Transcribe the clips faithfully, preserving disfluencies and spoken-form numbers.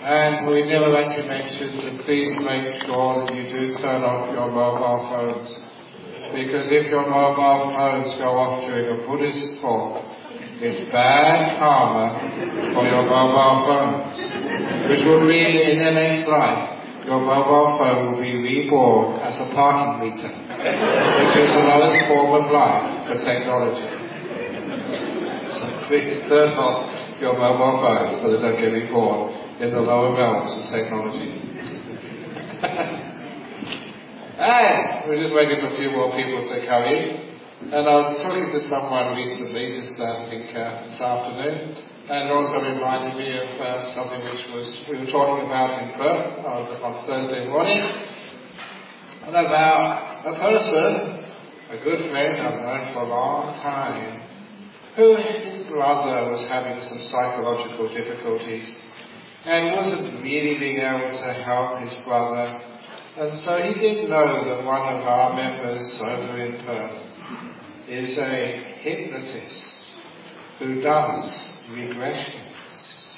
And we never actually mentioned to please make sure that you do turn off your mobile phones. Because if your mobile phones go off during a Buddhist talk, it's bad karma for your mobile phones, which will mean in the next life, your mobile phone will be reborn as a parking meter, which is the lowest form of life for technology. So please turn off your mobile phone so they don't get reborn in the lower realms of technology. And we're just waiting for a few more people to come in. And I was talking to someone recently, just uh, I think uh, this afternoon, and it also reminded me of uh, something which was we were talking about in Perth on, on Thursday morning, and about a person, a good friend I've known for a long time, who his brother was having some psychological difficulties and wasn't really being able to help his brother. And so he did know that one of our members over in Perth is a hypnotist who does regressions.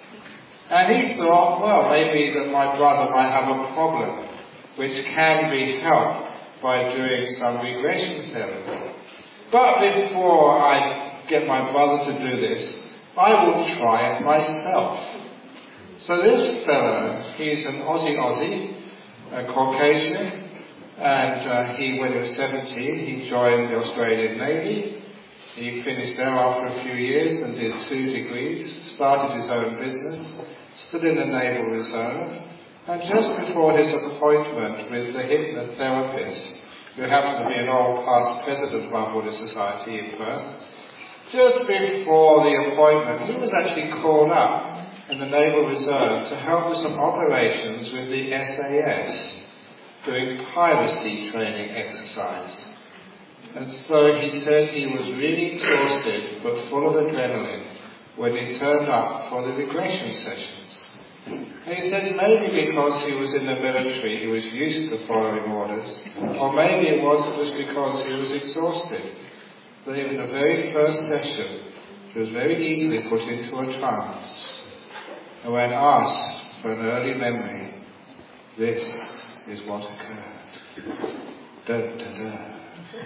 And he thought, well, maybe that my brother might have a problem which can be helped by doing some regression therapy. But before I get my brother to do this, I will try it myself. So this fellow, he's an Aussie Aussie, a Caucasian, and uh, he, when he was seventeen, he joined the Australian Navy. He finished there after a few years and did two degrees, started his own business, stood in the Naval Reserve, and just before his appointment with the hypnotherapist, who happened to be an old past president of our Buddhist Society in Perth, just before the appointment, he was actually called up in the Naval Reserve to help with some operations with the S A S, doing piracy training exercise. And so he said he was really exhausted but full of adrenaline when he turned up for the regression sessions. And he said maybe because he was in the military he was used to following orders, or maybe it was, it was because he was exhausted. That in the very first session he was very easily put into a trance. And when asked for an early memory, this is what occurred. Da, da, da.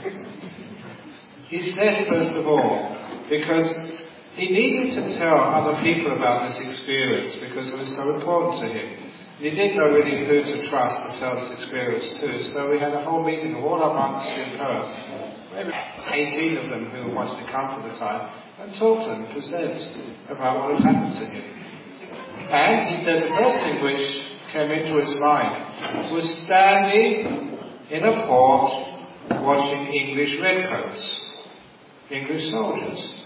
He said, first of all, because he needed to tell other people about this experience because it was so important to him. And he didn't know really who to trust to tell this experience to, so we had a whole meeting of all our monks in Perth, maybe eighteen of them who wanted to come for the time, and talk to them, present about what had happened to him. And he said the first thing which came into his mind was standing in a port watching English redcoats, English soldiers.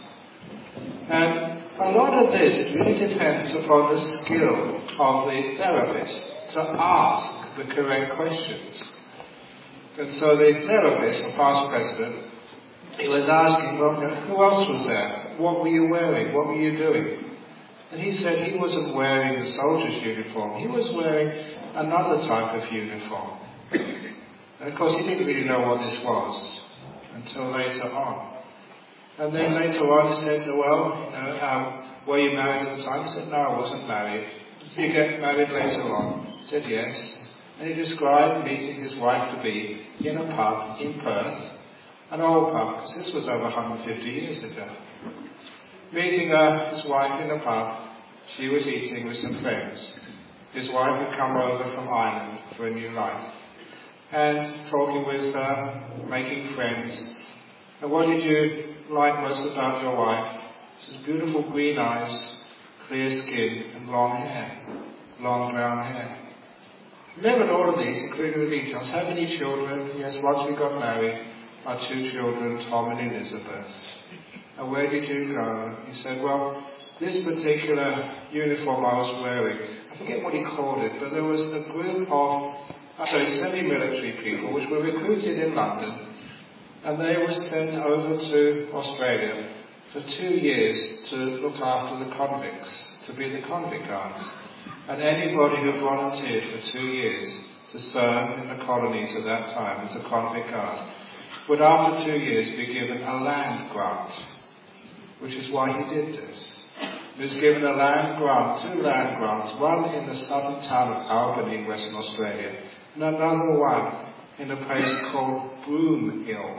And a lot of this really depends upon the skill of the therapist to ask the correct questions. And so the therapist, the past president, he was asking, well, who else was there? What were you wearing? What were you doing? And he said he wasn't wearing the soldier's uniform. He was wearing another type of uniform. And of course he didn't really know what this was until later on. And then later on he said, well, you know, um, were you married at the time? He said, no, I wasn't married. Did you get married later on? He said, yes. And he described meeting his wife-to-be in a pub in Perth, an old pub, because this was over one hundred fifty years ago. Meeting uh, his wife in a pub, she was eating with some friends. His wife had come over from Ireland for a new life. And talking with her, making friends. And what did you like most about your wife? She has beautiful green eyes, clear skin, and long hair. Long brown hair. Remembered all of these, including the details. How many children? Yes, once we got married, our two children, Tom and Elizabeth. And where did you go? He said, well, this particular uniform I was wearing, I forget what he called it, but there was a group of, sorry, semi-military people which were recruited in London, and they were sent over to Australia for two years to look after the convicts, to be the convict guards. And anybody who volunteered for two years to serve in the colonies at that time as a convict guard would after two years be given a land grant, which is why he did this. He was given a land grant, two land grants, one in the southern town of Albany in Western Australia, and another one in a place called Broome Hill,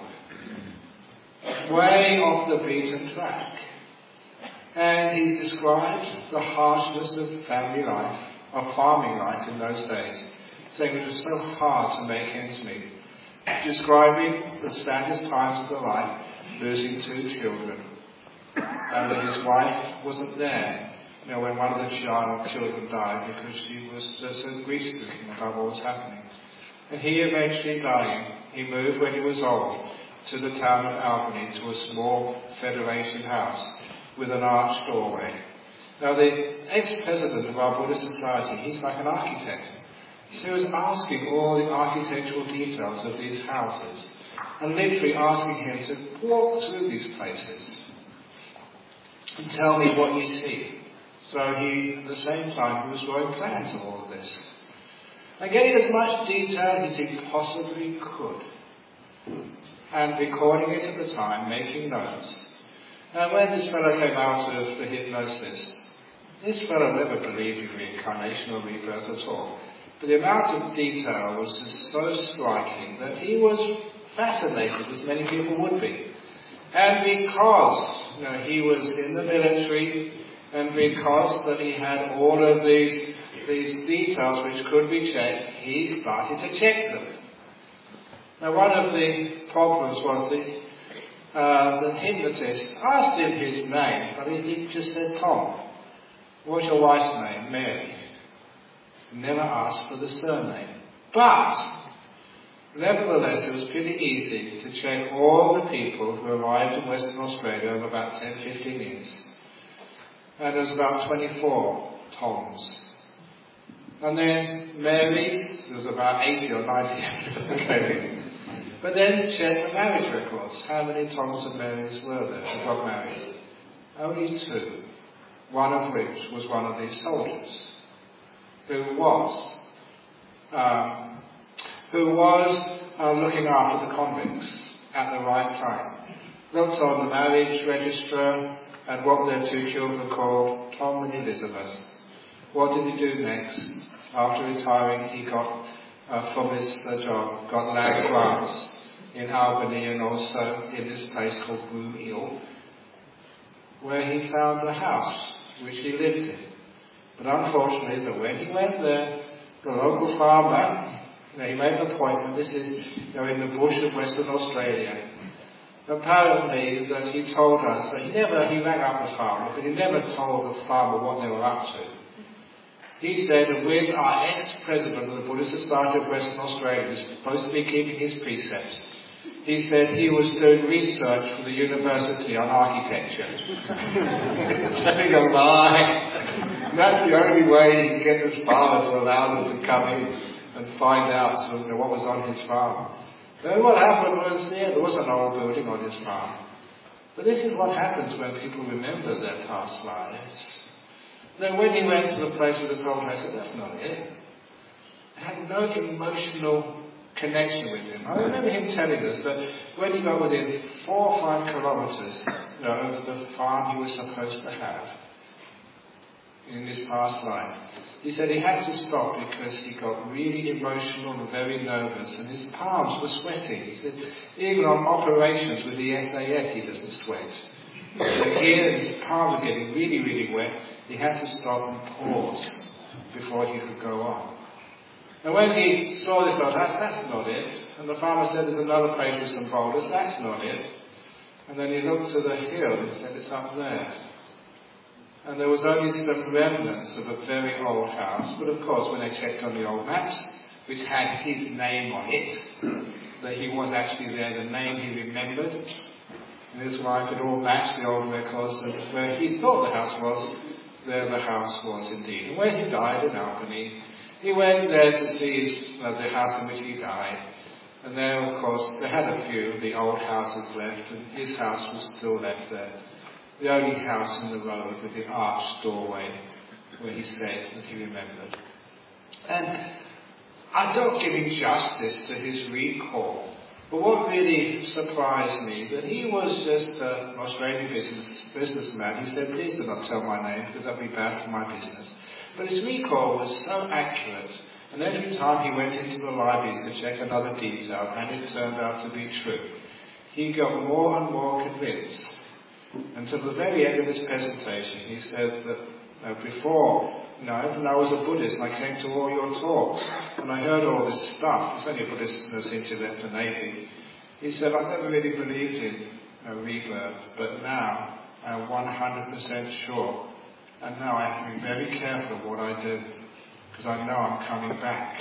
way off the beaten track. And he described the harshness of family life, of farming life in those days, saying it was so hard to make ends meet, describing the saddest times of the life, losing two children, and that his wife wasn't there, you know, when one of the child children died because she was so, so grief-stricken about what was happening. And he eventually dying, he moved when he was old to the town of Albany, to a small Federation house with an arched doorway. Now the ex-president of our Buddhist Society, he's like an architect. So he was asking all the architectural details of these houses, and literally asking him to walk through these places and tell me what you see. So he, at the same time, he was drawing plans of all of this, and getting as much detail as he possibly could, and recording it at the time, making notes. And when this fellow came out of the hypnosis, this fellow never believed in reincarnation or rebirth at all. But the amount of detail was just so striking that he was fascinated, as many people would be. And because, you know, he was in the military, and because that he had all of these these details which could be checked, he started to check them. Now, one of the problems was that uh, the hypnotist asked him his name, but he, he just said, Tom. What's your wife's name? Mary. Never asked for the surname. But, nevertheless, it was pretty easy to check all the people who arrived in Western Australia over about ten, fifteen years. And there was about twenty-four Toms. And then Mary's, there was about eighty or ninety. Okay. But then check the marriage records. How many Toms and Marys were there who got married? Only two. One of which was one of these soldiers, who was um, who was uh, looking after the convicts at the right time. Looked on the marriage register and what their two children were called, Tom and Elizabeth. What did he do next? After retiring, he got uh, from his uh, job, got land grants in Albany and also in this place called Broome Hill, where he found a house which he lived in. But unfortunately, that when he went there, the local farmer, you know, he made an appointment. This is, you know, in the bush of Western Australia. Apparently, that he told us that he never, he rang up the farmer, but he never told the farmer what they were up to. He said, with our ex-president of the Buddhist Society of Western Australia, who's supposed to be keeping his precepts, he said he was doing research for the University on Architecture. Telling a lie. That's the only way he can get this farmer to allow them to come in and find out sort of, you know, what was on his farm. Then what happened was, yeah, there was an old building on his farm. But this is what happens when people remember their past lives. Then when he went to the place with his old man, I said, that's not it. I had no emotional connection with him. I remember him telling us that when he got within four or five kilometres, you know, of the farm he was supposed to have in his past life, he said he had to stop because he got really emotional and very nervous, and his palms were sweating. He said even on operations with the S A S he doesn't sweat. But here his palms were getting really, really wet. He had to stop and pause before he could go on. And when he saw this, thought, that's, that's not it. And the farmer said, there's another place with some boulders, that's not it. And then he looked to the hill and said, it's up there. And there was only some remnants of a very old house. But of course, when they checked on the old maps, which had his name on it, that he was actually there, the name he remembered, and his wife had all matched the old records, and where he thought the house was, there the house was indeed. And when he died in Albany, he went there to see his, uh, the house in which he died. And there, of course, they had a few of the old houses left, and his house was still left there. The only house in the road with the arched doorway where he said that he remembered. And I don't give him justice to his recall, But what really surprised me, that he was just an Australian business, businessman. He said, please do not tell my name because that would be bad for my business. But his recall was so accurate, and every time he went into the libraries to check another detail, and it turned out to be true, he got more and more convinced. Until the very end of his presentation, he said that you know, before, you know, even I was a Buddhist and I came to all your talks and I heard all this stuff. It's only a Buddhist since he left the Navy. He said, I never really believed in uh, rebirth, but now I'm one hundred percent sure. And now I have to be very careful of what I do, because I know I'm coming back.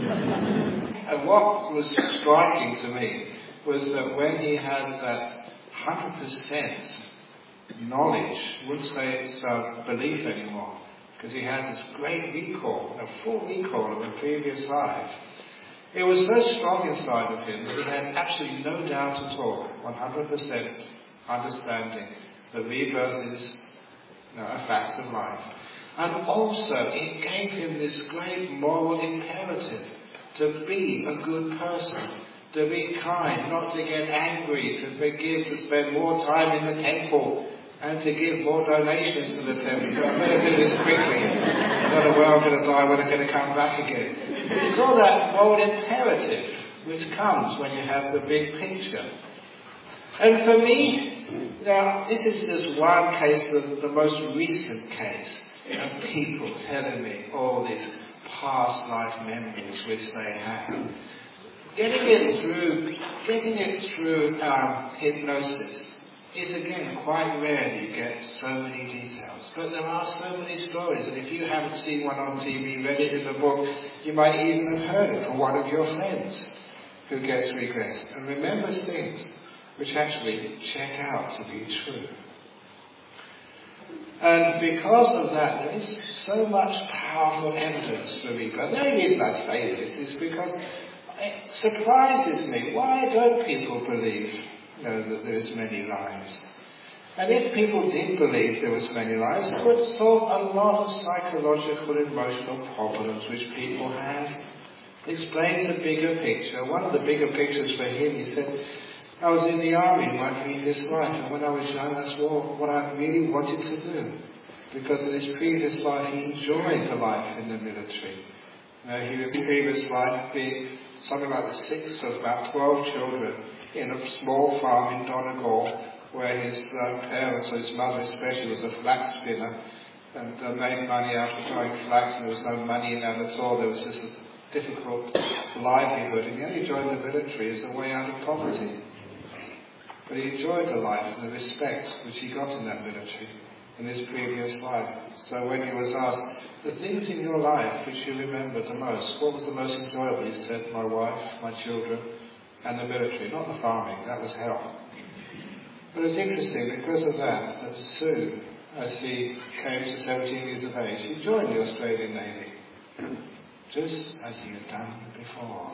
And what was striking to me was that when he had that one hundred percent knowledge, I wouldn't say it's uh, belief anymore, because he had this great recall, a full recall of a previous life. It was so strong inside of him that he had absolutely no doubt at all, one hundred percent understanding that rebirth is you know, a fact of life. And also, it gave him this great moral imperative to be a good person, to be kind, not to get angry, to forgive, to spend more time in the temple, and to give more donations to the temple. So I better do this quickly. I don't know where I'm going to die, when I'm going to come back again. We saw that moral imperative which comes when you have the big picture. And for me, now, this is just one case, the, the most recent case, of people telling me all these past life memories which they have. Getting it through, getting it through um, hypnosis is again quite rare. You get so many details, but there are so many stories, and if you haven't seen one on T V, read it in a book, you might even have heard it from one of your friends who gets regressed and remembers things which actually check out to be true. And because of that, there is so much powerful evidence for rebirth. The only reason I say this is because it surprises me. Why don't people believe you know, that there is many lives? And if people did believe there was many lives, it would solve a lot of psychological and emotional problems which people have. It explains a bigger picture. One of the bigger pictures for him, he said, I was in the army in my previous life, and when I was young, that's what I really wanted to do. Because in his previous life, he enjoyed the life in the military. You know, he in his previous life being something like the sixth of about twelve children in a small farm in Donegal, where his uh, parents, or his mother especially, was a flax spinner, and uh, made money out of growing flax, and there was no money in that at all. There was just a difficult livelihood, and he only joined the military as a way out of poverty. But he enjoyed the life and the respect which he got in that military in his previous life. So when he was asked, the things in your life which you remember the most, what was the most enjoyable? He said, my wife, my children, and the military. Not the farming, that was hell. But it's interesting, because of that, that soon, as he came to seventeen years of age, he joined the Australian Navy, just as he had done before.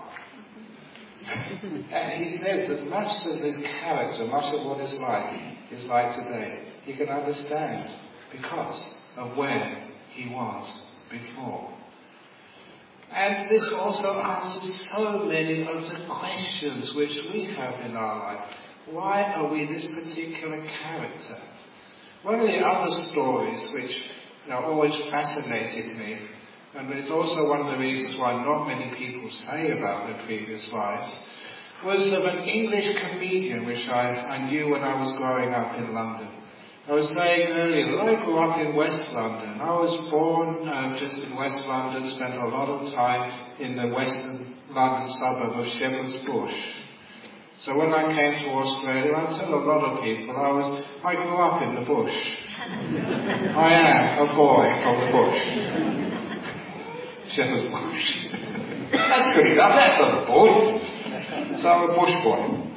And he says that much of his character, much of what his life is like today, he can understand because of where he was before. And this also answers so many of the questions which we have in our life. Why are we this particular character? One of the other stories which you know, always fascinated me, and it's also one of the reasons why not many people say about their previous lives, was of an English comedian which I, I knew when I was growing up in London. I was saying earlier that I grew up in West London. I was born uh, just in West London, spent a lot of time in the western London suburb of Shepherd's Bush. So when I came to Australia, I tell a lot of people I was I grew up in the bush. I am a boy from the bush. Shepherd's Bush. That's good enough, that's not a boy. So I'm a bush boy.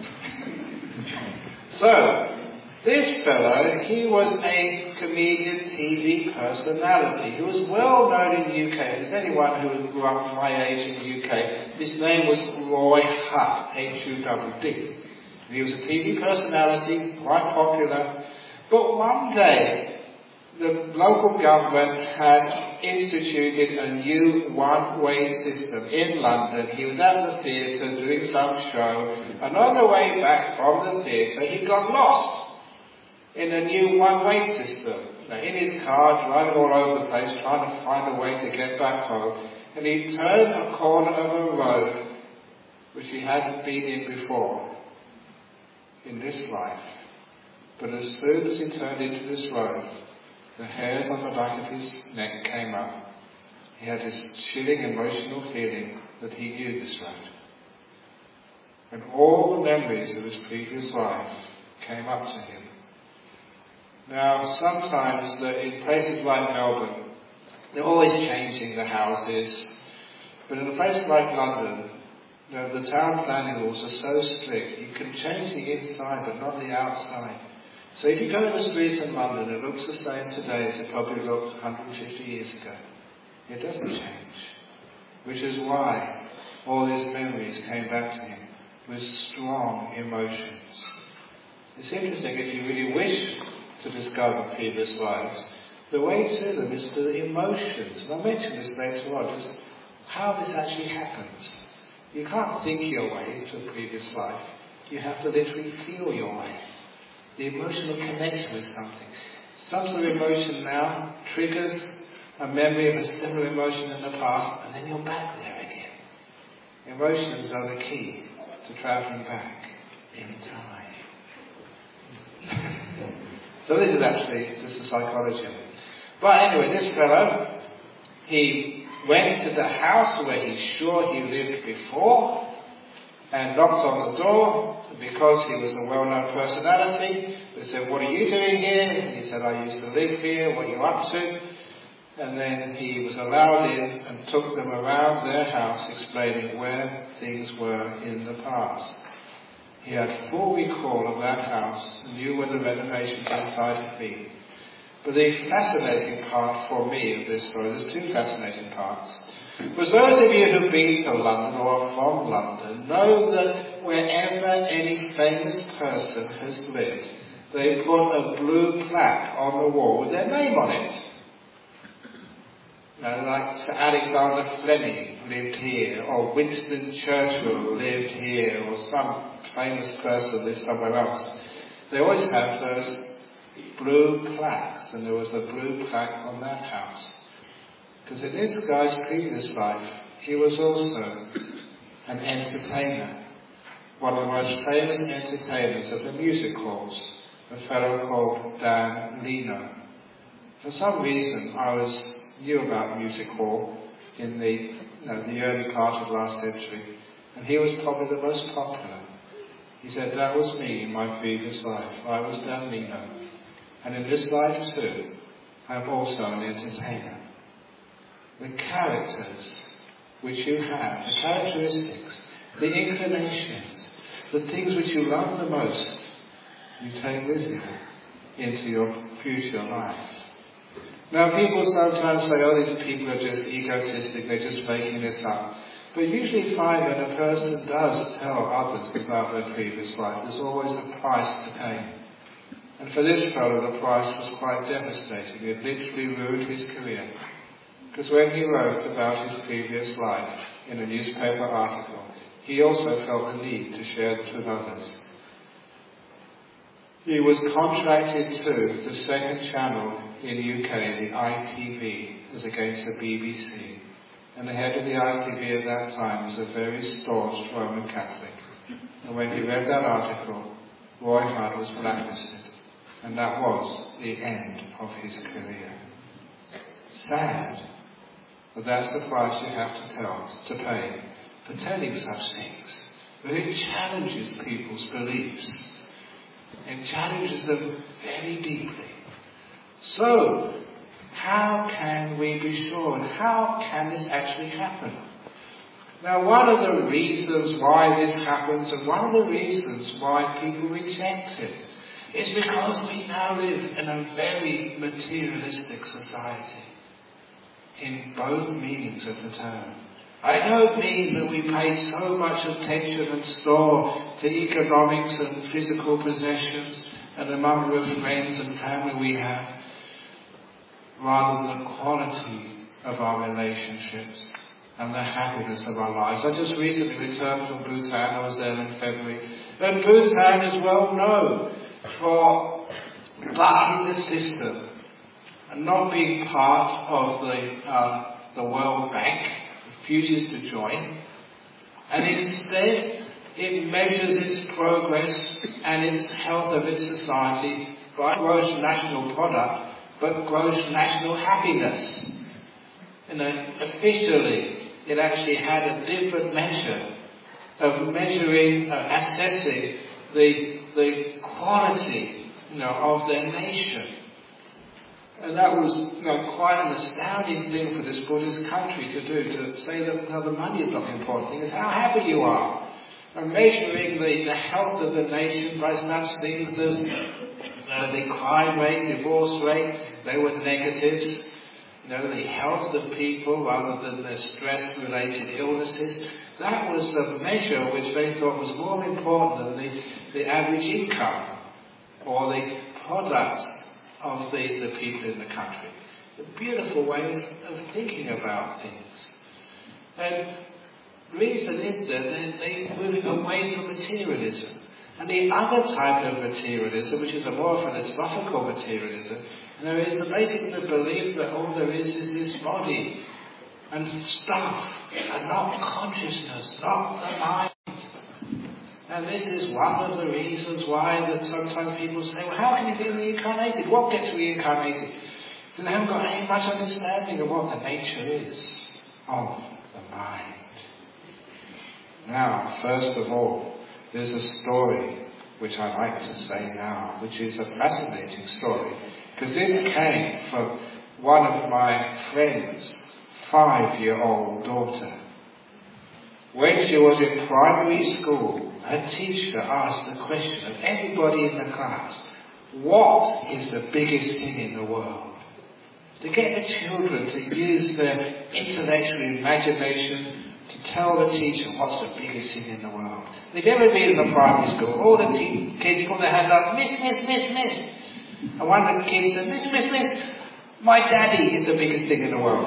So, this fellow, he was a comedian T V personality. He was well known in the U K. If there's anyone who grew up my age in the U K, his name was Roy Hutt, H U D D. He was a T V personality, quite popular. But one day, the local government had instituted a new one-way system in London. He was at the theatre doing some show, and on the way back from the theatre he got lost in a new one-way system. Now, in his car, driving all over the place, trying to find a way to get back home, and he turned a corner of a road which he hadn't been in before in this life. But as soon as he turned into this road, the hairs on the back of his neck came up. He had this chilling emotional feeling that he knew this road. And all the memories of his previous life came up to him. Now, sometimes the, in places like Melbourne, they're always changing the houses. But in a place like London, you know, the town planning rules are so strict. You can change the inside, but not the outside. So if you go in the streets in London, it looks the same today as it probably looked one hundred fifty years ago. It doesn't change. Which is why all these memories came back to him with strong emotions. It's interesting, if you really wish to discover previous lives, the way to them is to the emotions. And I'll mention this later on, just how this actually happens. You can't think your way to a previous life. You have to literally feel your way. The emotional connection with something. Some sort of emotion now triggers a memory of a similar emotion in the past, and then you're back there again. Emotions are the key to travelling back in time. So this is actually just the psychology of it. But anyway, this fellow, he went to the house where he's sure he lived before and knocked on the door. Because he was a well-known personality, they said, "What are you doing here?" And he said, "I used to live here, what are you up to?" And then he was allowed in and took them around their house, explaining where things were in the past. He had full recall of that house and knew where the renovations inside had been. But the fascinating part for me of this story, there's two fascinating parts, was those of you who've been to London or are from London know that wherever any famous person has lived, they put a blue plaque on the wall with their name on it. Now, like Sir Alexander Fleming lived here, or Winston Churchill lived here, or some famous person lived somewhere else. They always have those blue plaques, and there was a blue plaque on that house. Because in this guy's previous life, he was also an entertainer. One of the most famous entertainers of the music halls, a fellow called Dan Leno. For some reason, I was knew about music hall in the, you know, the early part of last century, and he was probably the most popular. He said, "That was me in my previous life. I was Dan Leno. And in this life too, I'm also an entertainer." The characters which you have, the characteristics, the inclinations, the things which you love the most, you take with you into your future life. Now, people sometimes say, "Oh, these people are just egotistic, they're just making this up." But you usually find when a person does tell others about their previous life, there's always a price to pay. And for this fellow, the price was quite devastating. It literally ruined his career. Because when he wrote about his previous life in a newspaper article, he also felt the need to share it with others. He was contracted to the second channel in the U K, the I T V, as against the B B C. And the head of the I T V at that time was a very staunch Roman Catholic. And when he read that article, Roy Hunt was blacklisted. And that was the end of his career. Sad. But that's the price you have to tell, to pay for telling such things. But it challenges people's beliefs. It challenges them very deeply. So, how can we be sure? And how can this actually happen? Now, one of the reasons why this happens, and one of the reasons why people reject it, is because we now live in a very materialistic society, in both meanings of the term. I don't mean that we pay so much attention and store to economics and physical possessions and the number of friends and family we have, rather than the quality of our relationships and the happiness of our lives. I just recently returned from Bhutan. I was there in February. And Bhutan is well known for bucking the system and not being part of the, uh, the World Bank, refuses to join, and instead it measures its progress and its health of its society by gross national product, but gross national happiness. You know, officially, it actually had a different measure of measuring, uh, assessing the the quality, you know, of their nation. And that was, you know, quite an astounding thing for this Buddhist country to do, to say that, no, the money is not the important thing, it's how happy you are. And measuring the, the health of the nation by such things as uh, the crime rate, divorce rate, they were negatives. You know, the health of people rather than their stress-related illnesses. That was a measure which they thought was more important than the, the average income or the products of the, the people in the country. A beautiful way of, of thinking about things. And the reason is that they're, they're moving away from materialism. And the other type of materialism, which is a more philosophical materialism, you know, is the basic the belief that all there is is this body and stuff, and not consciousness, not the mind. And this is one of the reasons why that sometimes people say, well, how can you get reincarnated? What gets reincarnated? They haven't got any much understanding of what the nature is of the mind. Now, first of all, there's a story which I like to say now, which is a fascinating story, because this came from one of my friend's five-year-old daughter. When she was in primary school, her teacher asked the question of everybody in the class, what is the biggest thing in the world? To get the children to use their intellectual imagination to tell the teacher what's the biggest thing in the world. If you've ever been in a primary school, all the te- kids put their hand up, Miss, Miss, Miss, Miss. And one of the kids said, Miss, Miss, Miss, my daddy is the biggest thing in the world.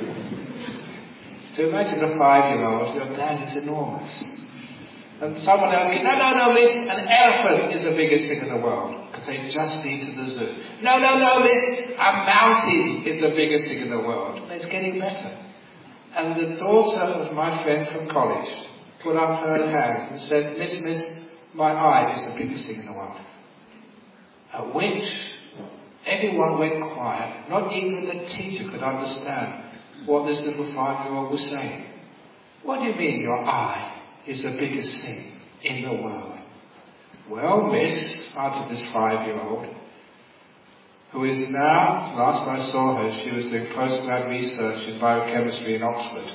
So imagine a five-year-old, your dad is enormous. And someone else goes, no, no, no, Miss, an elephant is the biggest thing in the world. Because they've just been to the zoo. No, no, no, Miss, a mountain is the biggest thing in the world. And it's getting better. And the daughter of my friend from college put up her hand and said, Miss, Miss, my eye is the biggest thing in the world. At which everyone went quiet. Not even the teacher could understand what this little five-year-old was saying. What do you mean your eye is the biggest thing in the world? Well, Miss, answered this five-year-old, who is now, last I saw her, she was doing postgrad research in biochemistry in Oxford.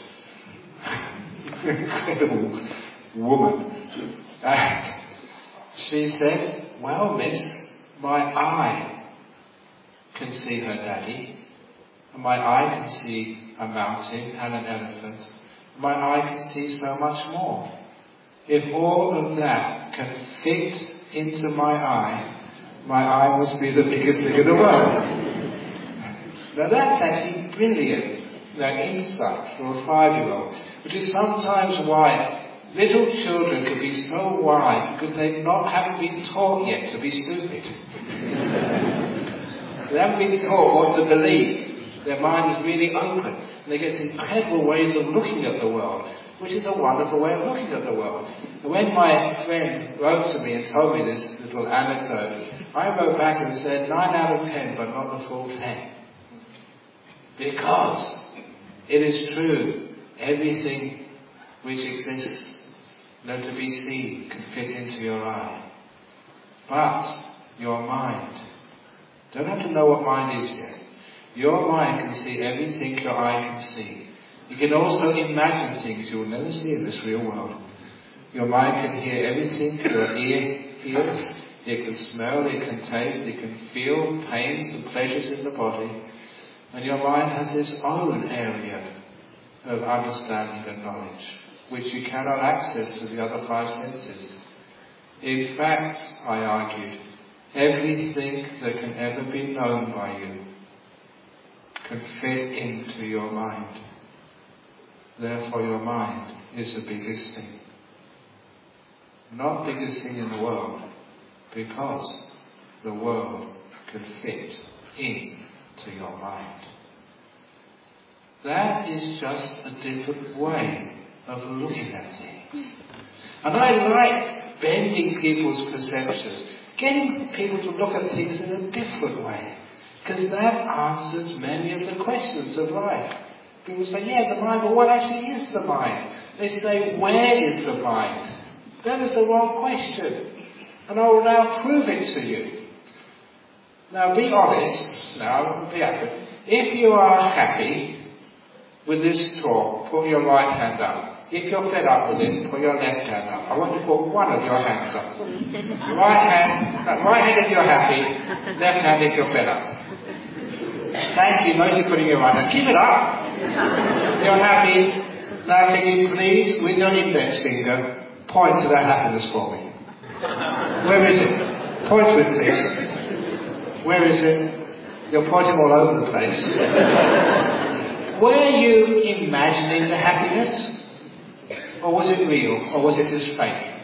Incredible woman. Uh, she said, well, Miss, my eye can see her daddy, and my eye can see a mountain and an elephant. My eye can see so much more. If all of that can fit into my eye, my eye must be the biggest thing in the world. Now that's actually brilliant, you know, insight for a five-year-old, which is sometimes why little children can be so wise, because they not haven't been taught yet to be stupid. They haven't been taught what to believe. Their mind is really open. And they get incredible ways of looking at the world, which is a wonderful way of looking at the world. And when my friend wrote to me and told me this little anecdote, I wrote back and said nine out of ten, but not the full ten. Because it is true, everything which exists, you know, to be seen, can fit into your eye. But your mind, don't have to know what mind is yet. Your mind can see everything your eye can see. You can also imagine things you will never see in this real world. Your mind can hear everything your ear hears. It can smell, it can taste, it can feel pains and pleasures in the body. And your mind has its own area of understanding and knowledge, which you cannot access through the other five senses. In fact, I argued, everything that can ever be known by you can fit into your mind. Therefore your mind is the biggest thing. Not biggest thing in the world, because the world can fit into your mind. That is just a different way of looking at things. And I like bending people's perceptions, getting people to look at things in a different way, because that answers many of the questions of life. People say, yeah, the mind, but what actually is the mind? They say, where is the mind? That is the wrong question. And I will now prove it to you. Now be honest, now be happy. If you are happy with this talk, put your right hand up. If you're fed up with it, put your left hand up. I want you to put one of your hands up. Right hand, uh, right hand if you're happy, left hand if you're fed up. Thank you, most of you putting your right hand. Keep it up. You're happy. Now can you please, with your index finger, point to that happiness for me. Where is it? Point to it, please. Where is it? You're pointing all over the place. Were you imagining the happiness? Or was it real? Or was it just fake?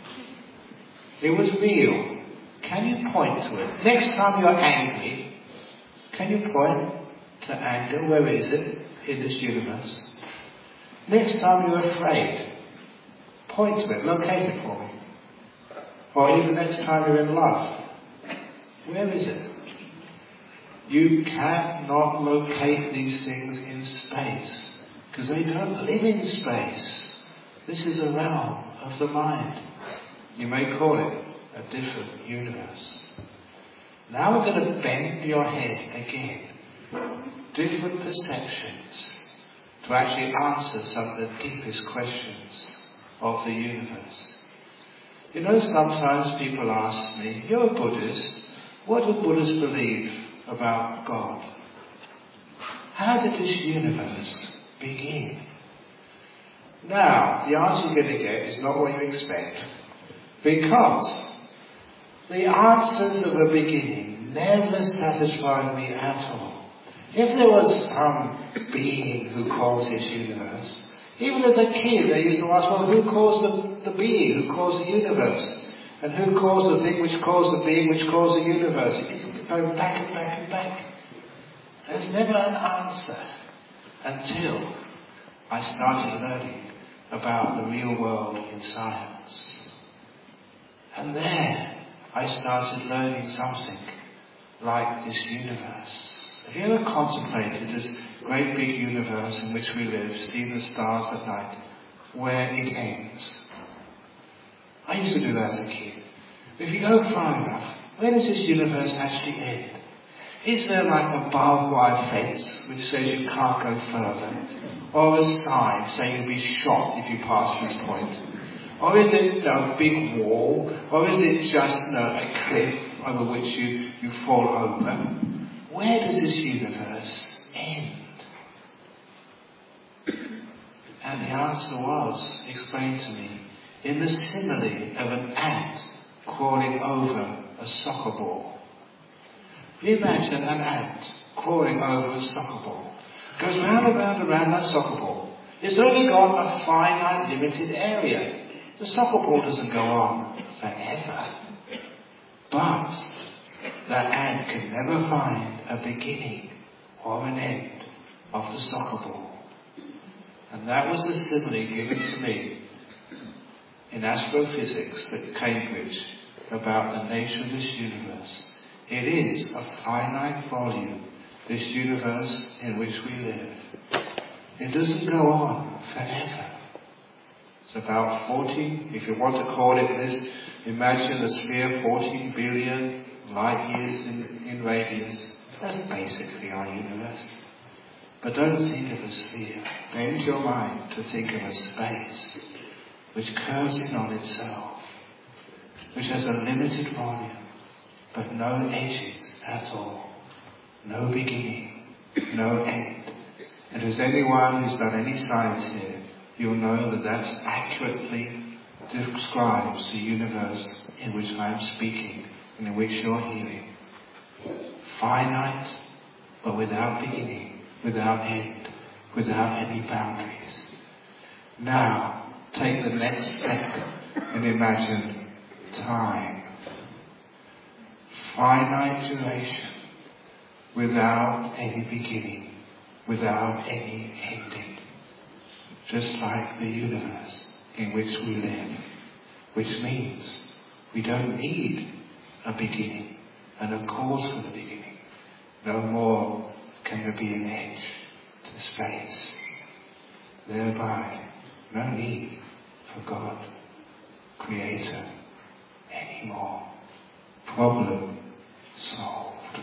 It was real. Can you point to it? Next time you're angry, can you point to anger? Where is it in this universe? Next time you're afraid, point to it, locate it for me. Or even next time you're in love, where is it? You cannot locate these things in space, because they don't live in space. This is a realm of the mind. You may call it a different universe. Now we're going to bend your head again. Different perceptions to actually answer some of the deepest questions of the universe. You know, sometimes people ask me, you're a Buddhist, what do Buddhists believe about God? How did this universe begin? Now, the answer you're going to get is not what you expect, because the answers of the beginning never satisfied me at all. If there was some being who caused this universe, even as a kid I used to ask, well, who caused the, the being, who caused the universe? And who caused the thing which caused the being which caused the universe? It's going back and back and back. There's never an answer until I started learning about the real world in science. And there I started learning something like this universe. Have you ever contemplated this great big universe in which we live, see the stars at night, where it ends? I used to do that as a kid. If you go far enough, where does this universe actually end? Is there like a barbed wire fence which says you can't go further? Or a sign saying you'll be shot if you pass this point? Or is it, you know, a big wall? Or is it just, you know, a cliff over which you, you fall over? Where does this universe end? And the answer was explained to me in the simile of an ant crawling over a soccer ball. You imagine an ant crawling over a soccer ball. Goes round and round and round that soccer ball. It's only got a finite, limited area. The soccer ball doesn't go on forever. But that ant can never find a beginning or an end of the soccer ball. And that was the simile given to me in astrophysics at Cambridge about the nature of this universe. It is a finite volume, this universe in which we live. It doesn't go on forever. It's about forty, if you want to call it this, imagine a sphere forty billion light years in, in radius. That's basically our universe. But don't think of a sphere. Bend your mind to think of a space which curves in on itself, which has a limited volume, but no edges at all, no beginning, no end. And as anyone who's done any science here, you'll know that that accurately describes the universe in which I am speaking and in which you're hearing. Finite, but without beginning, without end, without any boundaries. Now, take the next step and imagine time. Finite duration, without any beginning, without any ending. Just like the universe in which we live, which means we don't need a beginning and a cause for the beginning. No more can there be an edge to space. Thereby, no need for God, Creator, anymore. Problem solved.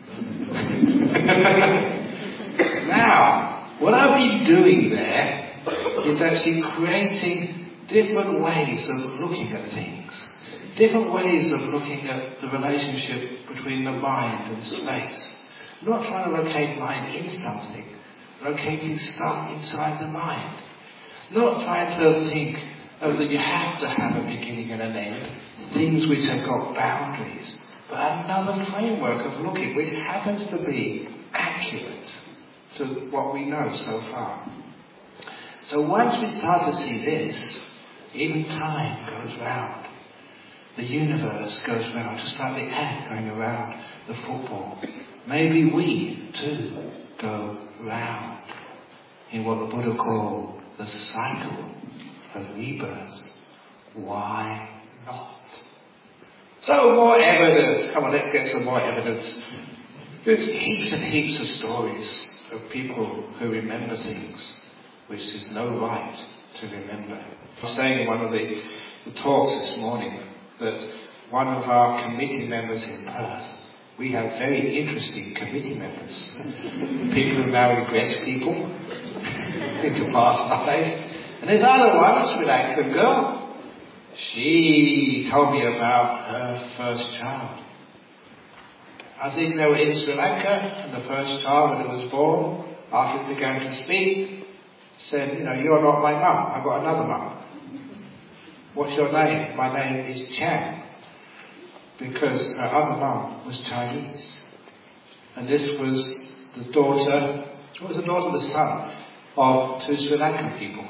Now, what I've been doing there is actually creating different ways of looking at things, different ways of looking at the relationship between the mind and space. I'm not trying to locate mind in something, locating stuff inside the mind. Not trying to think oh, that you have to have a beginning and an end, things which have got boundaries, but another framework of looking which happens to be accurate to what we know so far. So once we start to see this, even time goes round. The universe goes round, just like the ant going around the football. Maybe we too go round in what the Buddha called the cycle of rebirth. Why not? So more evidence. Come on, let's get some more evidence. There's heaps and heaps of stories of people who remember things which is no right to remember. I was saying in one of the, the talks this morning that one of our committee members in Perth, we have very interesting committee members. People who now regress people into past lives. And there's other one, a Sri Lankan girl. She told me about her first child. I think they were in Sri Lanka, and the first child, when it was born, after it began to speak, said, you know, you're not my mum, I've got another mum. What's your name? My name is Chan. Because her other mum was Chinese. And this was the daughter, it was the daughter, the son of two Sri Lankan people.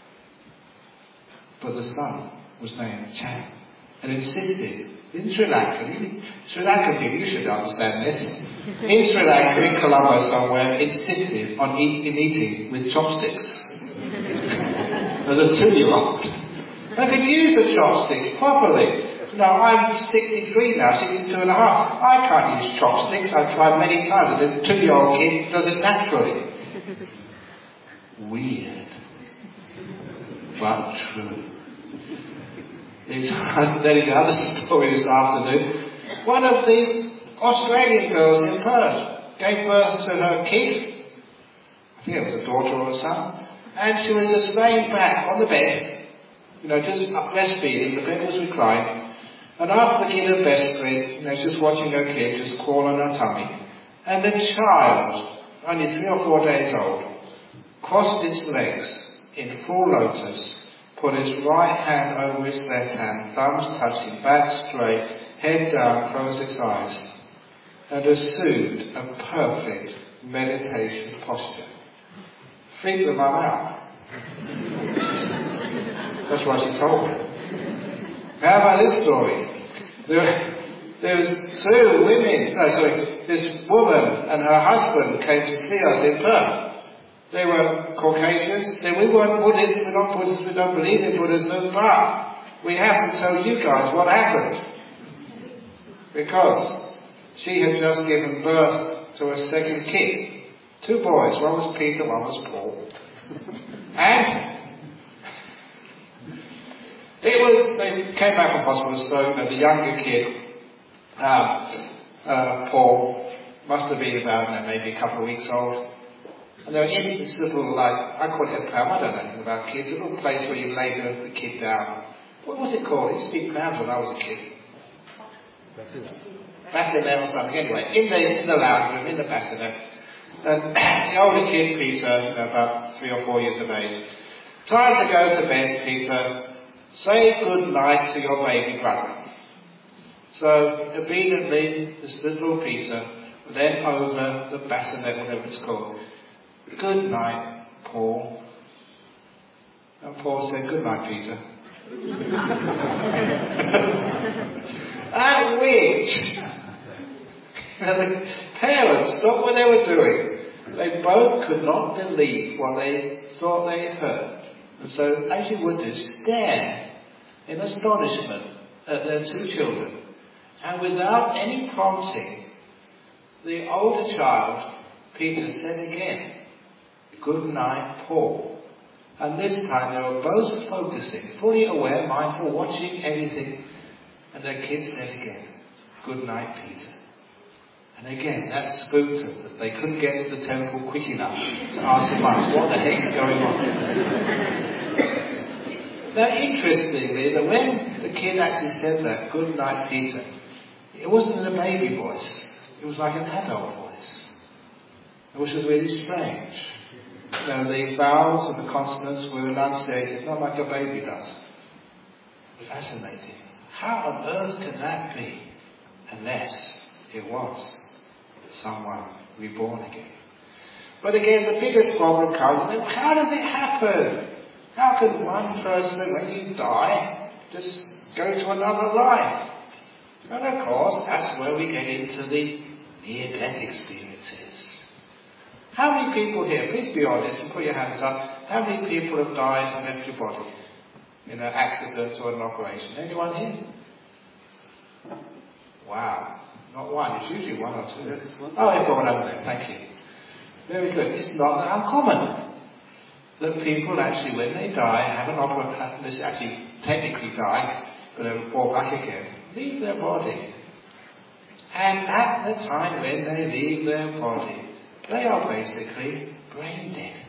But the son was named Chan. And insisted, in Sri Lanka, Sri Lankan people, you should understand this. In Sri Lanka, in Colombo somewhere, insisted on eat, in eating with chopsticks. As a two-year-old. They could use the chopsticks properly. Now, I'm sixty-three now, sixty-two and a half. I can't use chopsticks. I've tried many times. And a two-year-old kid does it naturally. Weird. But true. I'm telling the other story this afternoon. One of the Australian girls in Perth gave birth to her kid. I think it was a daughter or a son. And she was just laying back on the bed, you know, just breastfeeding. The bed was reclined. And after the kid had breastfed, you know, just watching her kid just crawl on her tummy. And the child, only three or four days old, crossed its legs in full lotus, put its right hand over its left hand, thumbs touching, back straight, head down, closed its eyes, and assumed a perfect meditation posture. Freaked the mum out. That's what she told me. How about this story? There, there was two women, no sorry, this woman and her husband came to see us in Perth. They were Caucasians. They, we weren't Buddhists, we're not Buddhists, we don't believe in Buddhism, but we have to tell you guys what happened. Because she had just given birth to a second kid. Two boys, one was Peter, one was Paul. And it was, they came back from hospital, so you know, the younger kid, um, uh, Paul, must have been about, you know, maybe a couple of weeks old. And they were in this little, like, I call it a pram, I don't know anything about kids, a little place where you lay the, the kid down. What was it called? It used to be prams when I was a kid. Bassinet or something. Anyway, in the, in the lounge room, in the bassinet. And the older kid, Peter, you know, about three or four years of age, time to go to bed, Peter. Say good night to your baby brother. So, obediently, this little Peter, then over the bassinet, whatever it's called, "Good night, Paul." And Paul said, "Good night, Peter." At which the parents stopped what they were doing. They both could not believe what they thought they had heard. And so, as you would do, stare in astonishment at their two children. And without any prompting, the older child, Peter, said again, "Good night, Paul." And this time they were both focusing, fully aware, mindful, watching everything. And their kid said again, "Good night, Peter." And again, that spooked them, that they couldn't get to the temple quick enough to ask the monks, what the heck's going on? Now, interestingly, that when the kid actually said that, "Good night, Peter," it wasn't in a baby voice. It was like an adult voice, which was really strange. You know, the vowels and the consonants were enunciated not like a baby does. Fascinating. How on earth can that be? Unless it was someone reborn again. But again, the biggest problem comes, how does it happen? How can one person, when you die, just go to another life? And of course, that's where we get into the near-death experiences. How many people here, please be honest and put your hands up, how many people have died and left your body in an accident or an operation? Anyone here? Wow. Not one, it's usually one or two. Oh, I've got one over there, thank you. Very good. It's not that uncommon that people actually, when they die, have an operation, this actually technically die, but they're all back again, leave their body. And at the time when they leave their body, they are basically brain dead.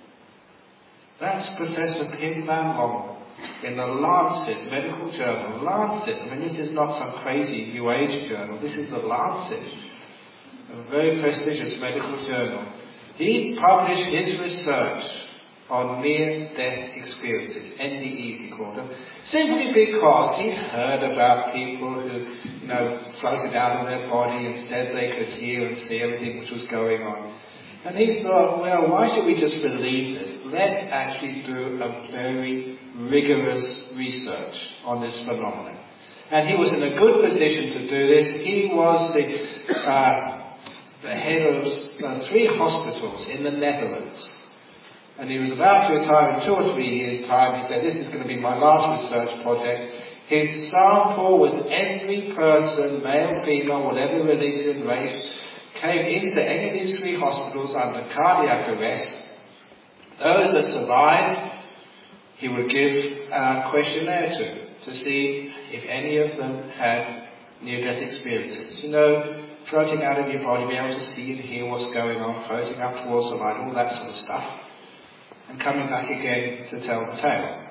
That's Professor Pim Van Lommel in the Lancet Medical Journal. Lancet, I mean, this is not some crazy New Age journal. This is the Lancet, a very prestigious medical journal. He published his research on near-death experiences, N D Es he called them, simply because he heard about people who, you know, floated out of their body, instead they could hear and see everything which was going on. And he thought, well, why should we just believe this? Let's actually do a very rigorous research on this phenomenon. And he was in a good position to do this. He was the, uh, the head of uh, three hospitals in the Netherlands. And he was about to retire in two or three years' time. He said, this is going to be my last research project. His sample was every person, male, female, whatever religion, race, came into any of these three hospitals under cardiac arrest. Those that survived, he would give a questionnaire to, to see if any of them had near-death experiences. You know, floating out of your body, being able to see and hear what's going on, floating up towards the light, all that sort of stuff. And coming back again to tell the tale.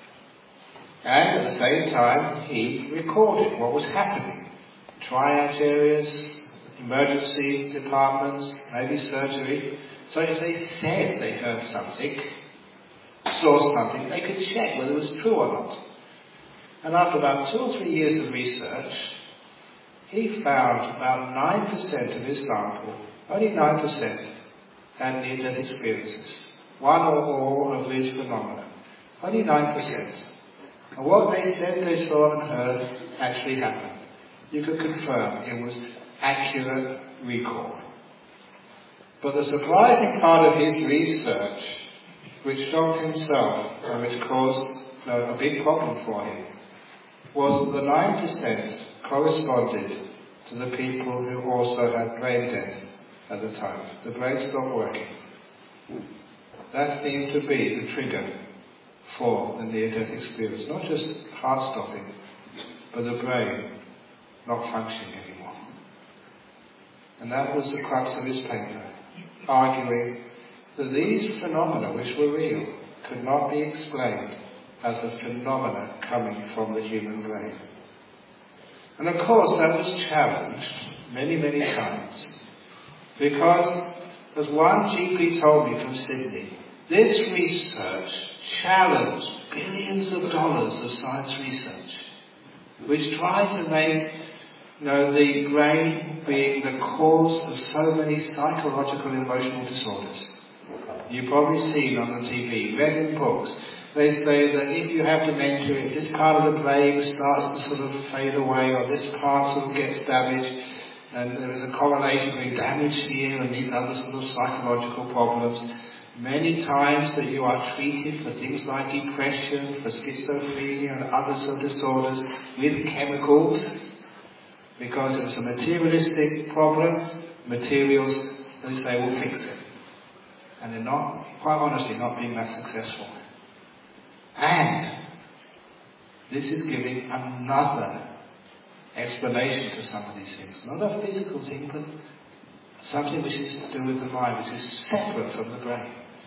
And at the same time, he recorded what was happening. Triage areas, emergency departments, maybe surgery. So if they said they heard something, saw something, they could check whether it was true or not. And after about two or three years of research, he found about nine percent of his sample, only nine percent, had near-death experiences. One or all of these phenomena. Only nine percent. And what they said they saw and heard actually happened. You could confirm it was accurate recall. But the surprising part of his research, which shocked himself and which caused you know, a big problem for him, was that the nine percent corresponded to the people who also had brain death at the time. The brain stopped working. That seemed to be the trigger for the near-death experience. Not just heart stopping, but the brain not functioning anymore. And that was the crux of his paper, arguing that these phenomena, which were real, could not be explained as a phenomena coming from the human brain. And of course that was challenged many, many times, because as one G P told me from Sydney, this research challenged billions of dollars of science research, which tried to make you know, the brain being the cause of so many psychological and emotional disorders. you've probably seen on the T V, read in books, they say that if you have dementia, it's this part of the brain starts to sort of fade away, or this part sort of gets damaged, and there is a correlation between damage here and these other sort of psychological problems. Many times that you are treated for things like depression, for schizophrenia and other sort of disorders with chemicals, because it's a materialistic problem. Materials, they say, will fix it. And they're not, quite honestly, not being that successful. And this is giving another explanation to some of these things. Not a physical thing, but something which is to do with the mind, which is separate from the brain.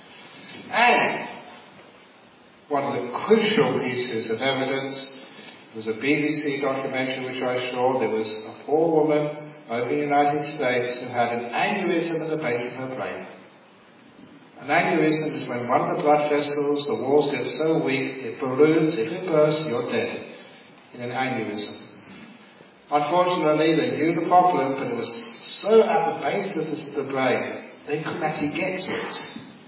And one of the crucial pieces of evidence was a B B C documentary which I saw. There was a poor woman over in the United States who had an aneurysm at the base of her brain. An aneurysm is when one of the blood vessels, the walls get so weak, it balloons. If it bursts, you're dead in an aneurysm. Unfortunately, they knew the problem, but it was so at the base of the, the brain, they couldn't actually get to it.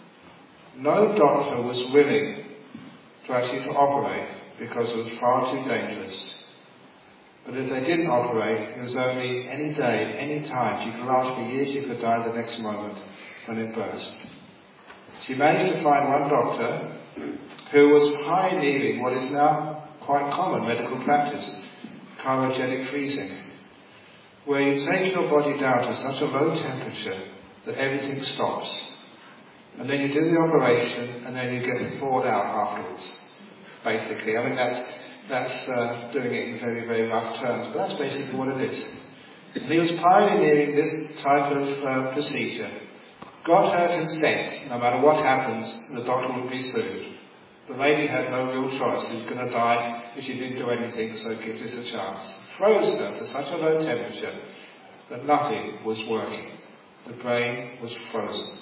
No doctor was willing to actually to operate because it was far too dangerous. But if they didn't operate, it was only any day, any time. She could last for years, she could die the next moment when it burst. She managed to find one doctor who was pioneering what is now quite common medical practice, cryogenic freezing, where you take your body down to such a low temperature that everything stops. And then you do the operation, and then you get thawed out afterwards, basically. I mean, that's that's uh, doing it in very, very rough terms, but that's basically what it is. And he was pioneering this type of uh, procedure. Got her consent. No matter what happens, the doctor would be sued. The lady had no real choice. She was going to die if she didn't do anything, so give this a chance. Froze her to such a low temperature that nothing was working. The brain was frozen.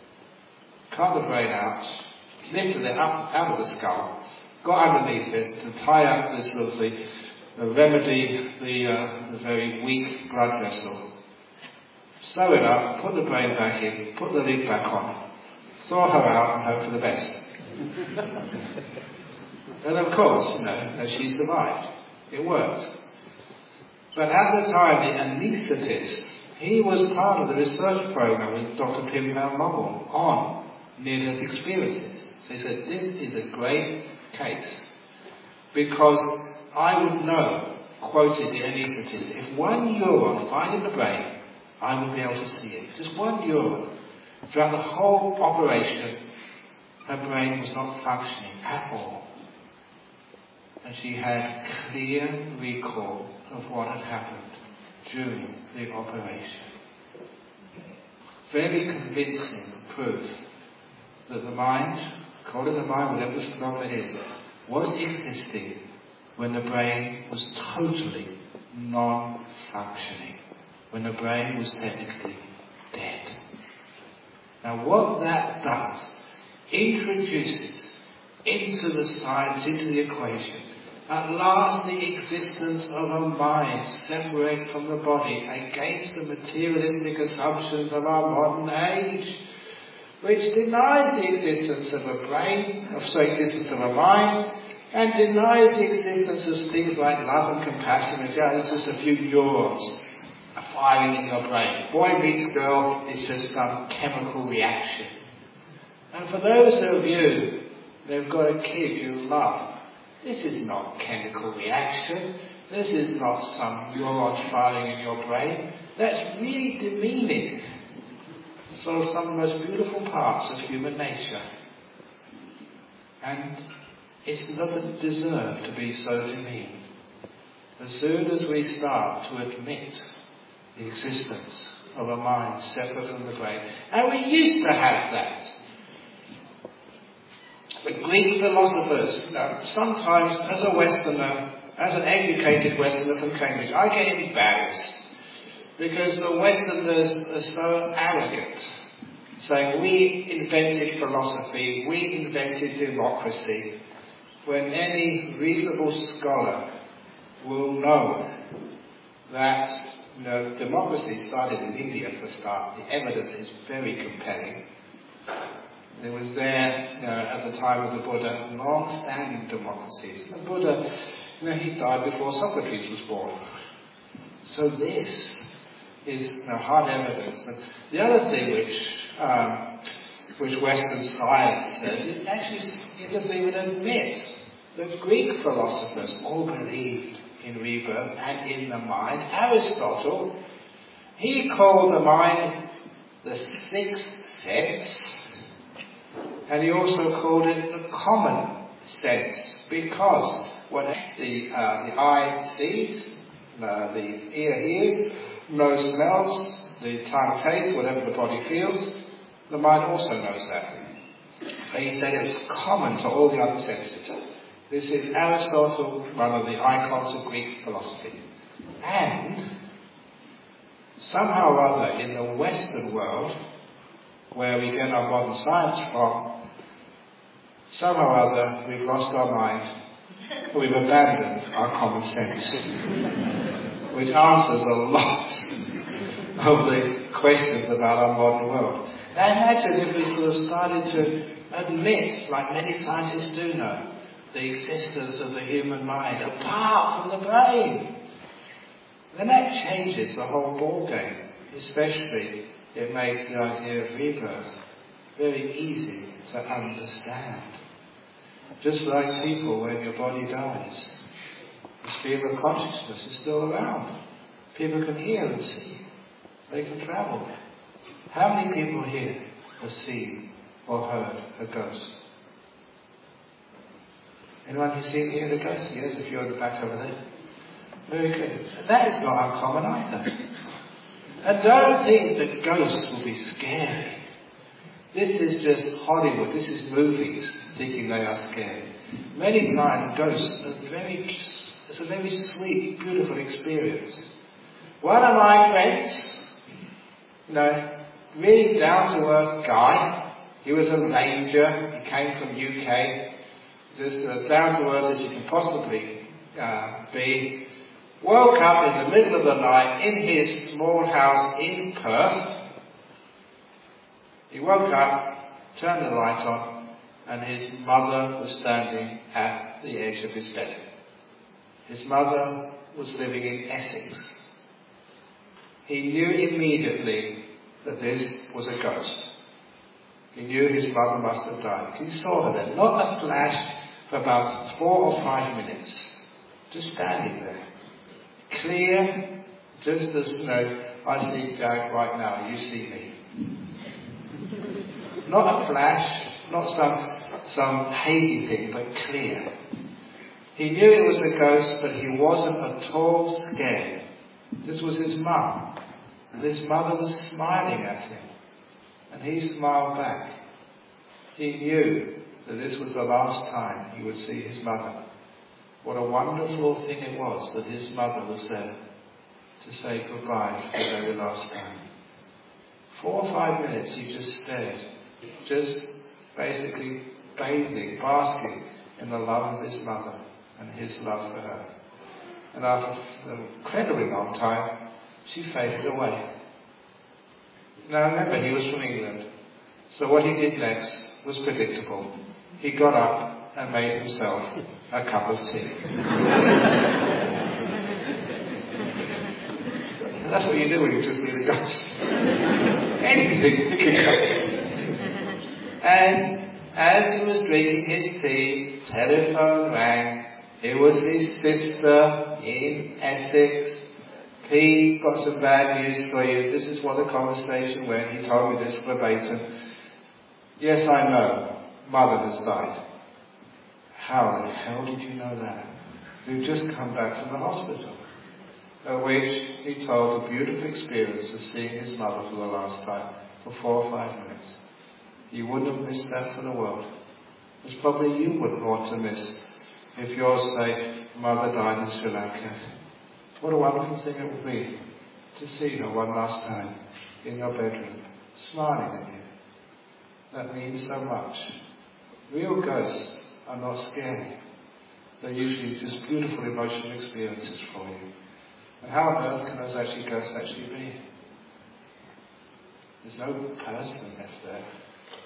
Cut the brain out, lifted it up out of the skull, got underneath it to tie up this sort of the, the remedy the, uh, the very weak blood vessel. Sew it up, put the brain back in, put the lid back on, thaw her out and hope for the best. And of course, you know, she survived. It worked. But at the time, the anaesthetist, he was part of the research program with Doctor Pim Van Mommel on near-death experiences. So he said, this is a great case. Because I would know, quoted the anaesthetist, if one neuron find in the brain, I would be able to see it. Just one neuron. Throughout the whole operation, her brain was not functioning at all. And she had clear recall of what had happened during the operation. Very convincing proof that the mind, call it the mind, whatever the phenomenon is, was existing when the brain was totally non-functioning, when the brain was technically dead. Now what that does, introduces into the science, into the equation, at last the existence of a mind separate from the body against the materialistic assumptions of our modern age, which denies the existence of a brain, of the existence of a mind, and denies the existence of things like love and compassion, and it's just a few neurons firing in your brain. Boy meets girl, it's just some chemical reaction. And for those of you who've got a kid you love, this is not chemical reaction. This is not some neurons firing in your brain. That's really demeaning. So some of the most beautiful parts of human nature. And it doesn't deserve to be so demeaned. As soon as we start to admit the existence of a mind separate from the brain, and we used to have that. The Greek philosophers, you know, sometimes as a Westerner, as an educated Westerner from Cambridge, I get embarrassed because the Westerners are so arrogant, saying we invented philosophy, we invented democracy, when any reasonable scholar will know that, you know, democracy started in India for a start. The evidence is very compelling. It was there, you know, at the time of the Buddha, long-standing democracies. The Buddha, you know, he died before Socrates was born. So this is, you know, hard evidence. And the other thing which um, which Western science says is actually it doesn't even admit that Greek philosophers all believed in rebirth and in the mind. Aristotle, he called the mind the sixth sense, and he also called it the common sense, because what the uh, the eye sees, uh, the ear hears, nose smells, the tongue tastes, whatever the body feels, the mind also knows that. So he said it's common to all the other senses. This is Aristotle, one of the icons of Greek philosophy. And somehow or other in the Western world, where we get our modern science from, somehow or other we've lost our mind, we've abandoned our common sense, which answers a lot of the questions about our modern world. Now imagine if we sort of started to admit, like many scientists do know, the existence of the human mind apart from the brain. Then that changes the whole ball game. Especially, it makes the idea of rebirth very easy to understand. Just like people, when your body dies, the stream of consciousness is still around. People can hear and see. They can travel. How many people here have seen or heard a ghost? Anyone who's seen here a ghost? Yes, if you're in the back over there. Very good. And that is not uncommon either. And don't think that ghosts will be scary. This is just Hollywood. This is movies thinking they are scary. Many times ghosts are very, it's a very sweet, beautiful experience. One of my friends, you know, really down-to-earth guy, he was a ranger, he came from U K, just as down-to-earth as you can possibly uh, be, woke up in the middle of the night in his small house in Perth. He woke up, turned the light on, and his mother was standing at the edge of his bed. His mother was living in Essex. He knew immediately that this was a ghost. He knew his mother must have died. He saw her there, not a flash, for about four or five minutes, just standing there. Clear, just as, you know, I see Jack right now, you see me. Not a flash, not some, some hazy thing, but clear. He knew it was a ghost, but he wasn't at all scared. This was his mum. And this mother was smiling at him. And he smiled back. He knew that this was the last time he would see his mother. What a wonderful thing it was that his mother was there to say goodbye for the very last time. Four or five minutes he just stared, just basically bathing, basking in the love of his mother and his love for her. And after an incredibly long time, she faded away. Now remember, he was from England, so what he did next was predictable. He got up and made himself a cup of tea. That's what you do when you just see the ghost. Anything can happen. And as he was drinking his tea, telephone rang. It was his sister in Essex. Pete, got some bad news for you. This is what the conversation went. He told me this verbatim. Yes, I know. Mother has died. How the hell did you know that? We've just come back from the hospital. At which he told the beautiful experience of seeing his mother for the last time for four or five minutes. You wouldn't have missed that for the world. It's probably you wouldn't want to miss if yours, say, mother died in Sri Lanka. What a wonderful thing it would be to see her one last time in your bedroom, smiling at you. That means so much. Real ghosts are not scary. They're usually just beautiful emotional experiences for you. And how on earth can those actually ghosts actually be? There's no person left there.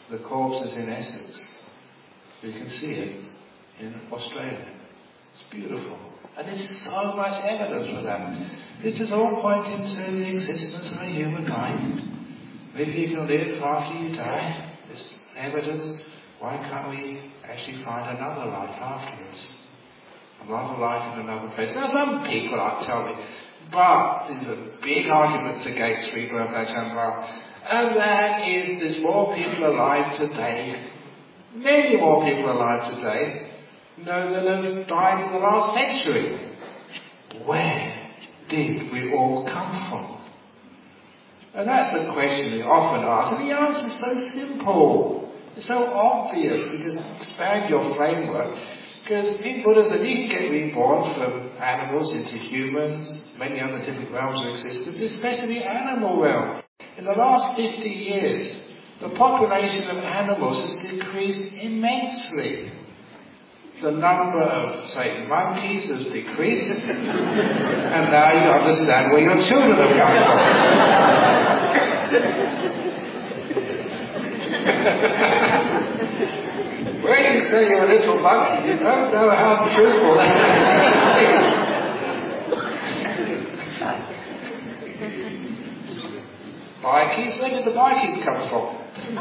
the corpses in Essex. You can see it in Australia. It's beautiful. And there's so much evidence for that. This is all pointing to the existence of a human mind. If you can live after you die, there's evidence. Why can't we actually find another life afterwards? Another life in another place. Now some people are telling me, but there's a big arguments against rebirth, and that is there's more people alive today, many more people alive today, know than have died in the last century. Where did we all come from? And that's the question we often ask, and the answer is so simple. It's so obvious. You just expand your framework. Because in Buddhism, you can get reborn from animals into humans, many other different realms of existence, especially the animal realm. In the last fifty years, the population of animals has decreased immensely. The number of, say, monkeys has decreased, and now you understand where your children have come from. When you say you're a little monkey, you don't know how truthful that is. Bikies? Where did the bikies come from?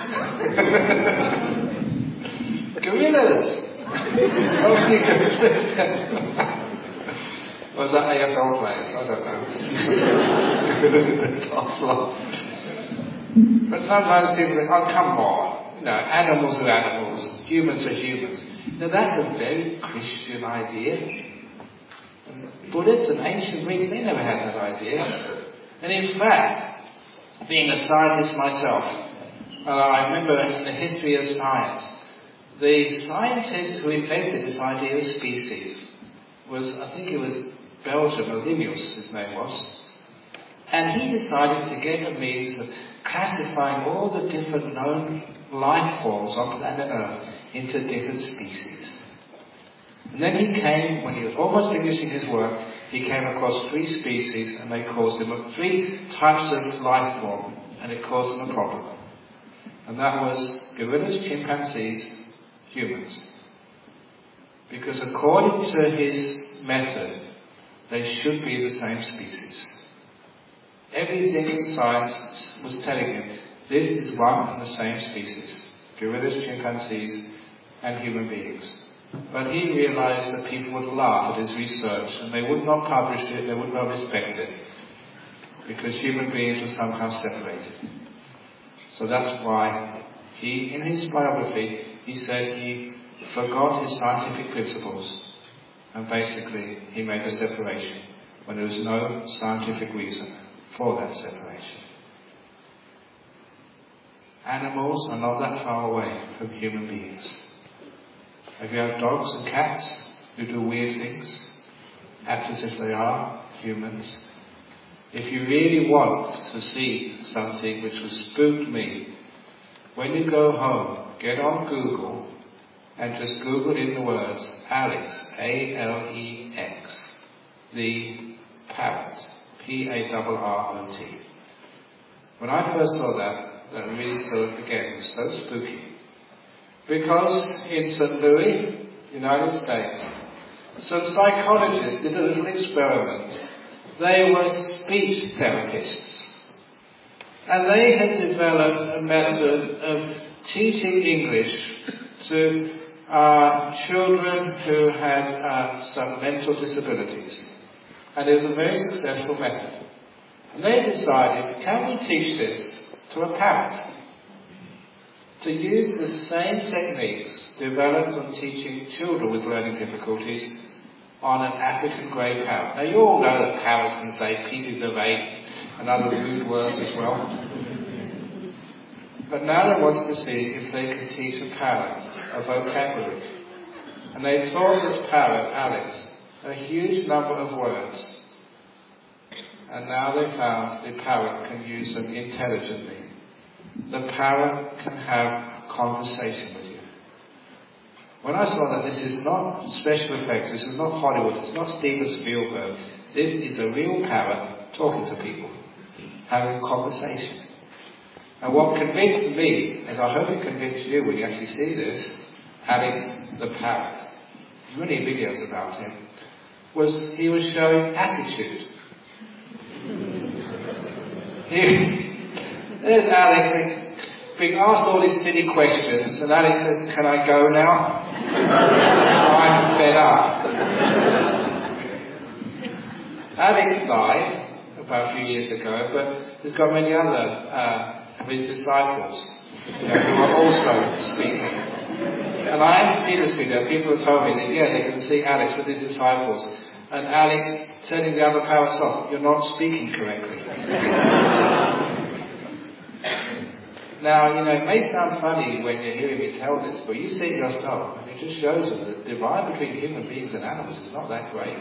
Gorillas. Only gorillas. Was that A F L players? I don't know. Gorillas in the top line. But sometimes people think, oh, come on. No, animals are animals, humans are humans. Now that's a very Christian idea. And Buddhists and ancient Greeks, they never had that idea. And in fact, being a scientist myself, uh, I remember in the history of science, the scientist who invented this idea of species was, I think it was Belgium, Linnaeus his name was. And he decided to get a means of classifying all the different known life forms on planet Earth into different species. And then he came, when he was almost finishing his work, he came across three species, and they caused him three types of life form, and it caused him a problem. And that was gorillas, chimpanzees, humans. Because according to his method, they should be the same species. Everything in science was telling him this is one and the same species. Gorillas, chimpanzees, and human beings. But he realized that people would laugh at his research and they would not publish it, they would not respect it. Because human beings were somehow separated. So that's why he, in his biography, he said he forgot his scientific principles and basically he made a separation when there was no scientific reason for that separation. Animals are not that far away from human beings. If you have dogs and cats who do weird things, act as if they are humans, if you really want to see something which will spook me, when you go home, get on Google and just Google in the words Alex, A L E X, the parrot, P A R R O T. When I first saw that, that really saw it again, it was so spooky. Because in Saint Louis, United States, some psychologists did a little experiment. They were speech therapists. And they had developed a method of teaching English to uh, children who had uh, some mental disabilities. And it was a very successful method. And they decided, can we teach this to a parrot? To use the same techniques developed on teaching children with learning difficulties on an African grey parrot. Now you all know that parrots can say pieces of eight and other rude words as well. But now they wanted to see if they could teach a parrot a vocabulary. And they taught this parrot, Alex, a huge number of words. And now they found the parrot can use them intelligently. The parrot can have a conversation with you. When I saw that, this is not special effects, this is not Hollywood, it's not Steven Spielberg. This is a real parrot talking to people, having a conversation. And what convinced me, as I hope it convinced you when you actually see this, Alex the parrot, there's many videos about him, was he was showing attitude. he, there's Alex being asked all these silly questions, and Alex says, "Can I go now? I'm fed up." Alex died about a few years ago, but he's got many other uh, of his disciples, you know, who are also speaking. And I haven't seen this video. People have told me that, yeah, they can see Alex with his disciples. And Alex telling the other parrots off, "You're not speaking correctly." Now, you know, it may sound funny when you're hearing me tell this, but you see it yourself, and it just shows that the divide between human beings and animals is not that great.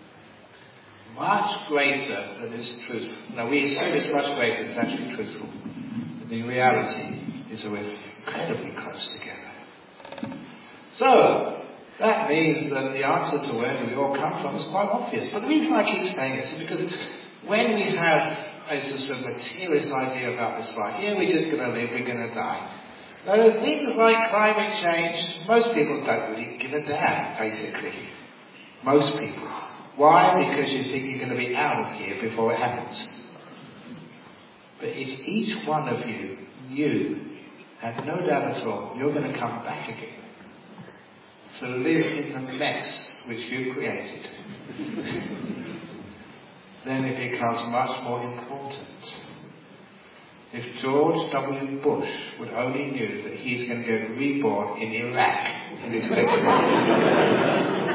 Much greater than is truth. Now, we assume it's much greater than it's actually truthful. But the reality is that we're incredibly close together. So, that means that the answer to where we all come from is quite obvious. But the reason I keep saying this is because when we have a sort of materialist idea about this life, yeah, we're just going to live, we're going to die. Now, things like climate change, most people don't really give a damn, basically. Most people. Why? Because you think you're going to be out of here before it happens. But if each one of you knew, had no doubt at all, you're going to come back again to live in the mess which you created, then it becomes much more important. If George W. Bush would only knew that he's going to get reborn in Iraq in his next life.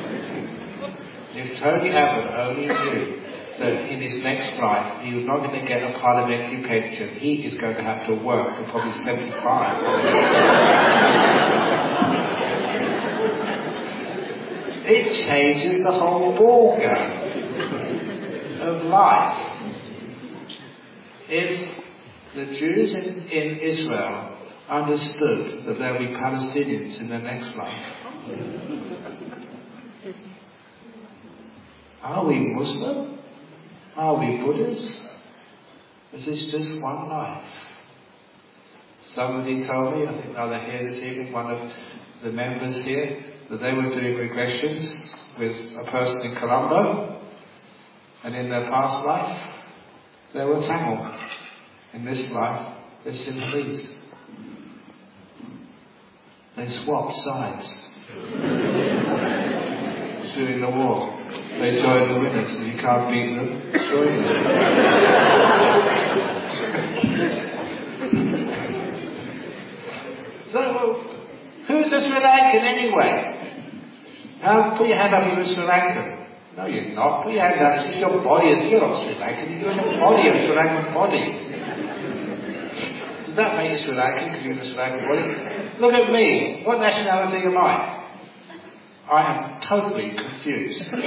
If Tony Abbott only knew that in his next life he was not going to get a parliamentary pension, he is going to have to work till probably seventy-five. It changes the whole ballgame of life. If the Jews in, in Israel understood that there will be Palestinians in the next life, are we Muslim? Are we Buddhist? Is this just one life? Somebody told me, I think now they're here this evening, one of the members here, that they were doing regressions with a person in Colombo, and in their past life, they were Tamil. In this life, they're Sinhalese. They swapped sides during the war. They joined the winners, and you can't beat them, join them. So, who's a Sri Lankan anyway? Now, put your hand up, you're a Sri Lankan. No, you're not. Put your hand up, it's just your body is, you're not Sri Lankan, you're in a body, a Sri Lankan body. Does that make you Sri Lankan, because you're in a Sri Lankan body? Look at me. What nationality am I? I am totally confused. I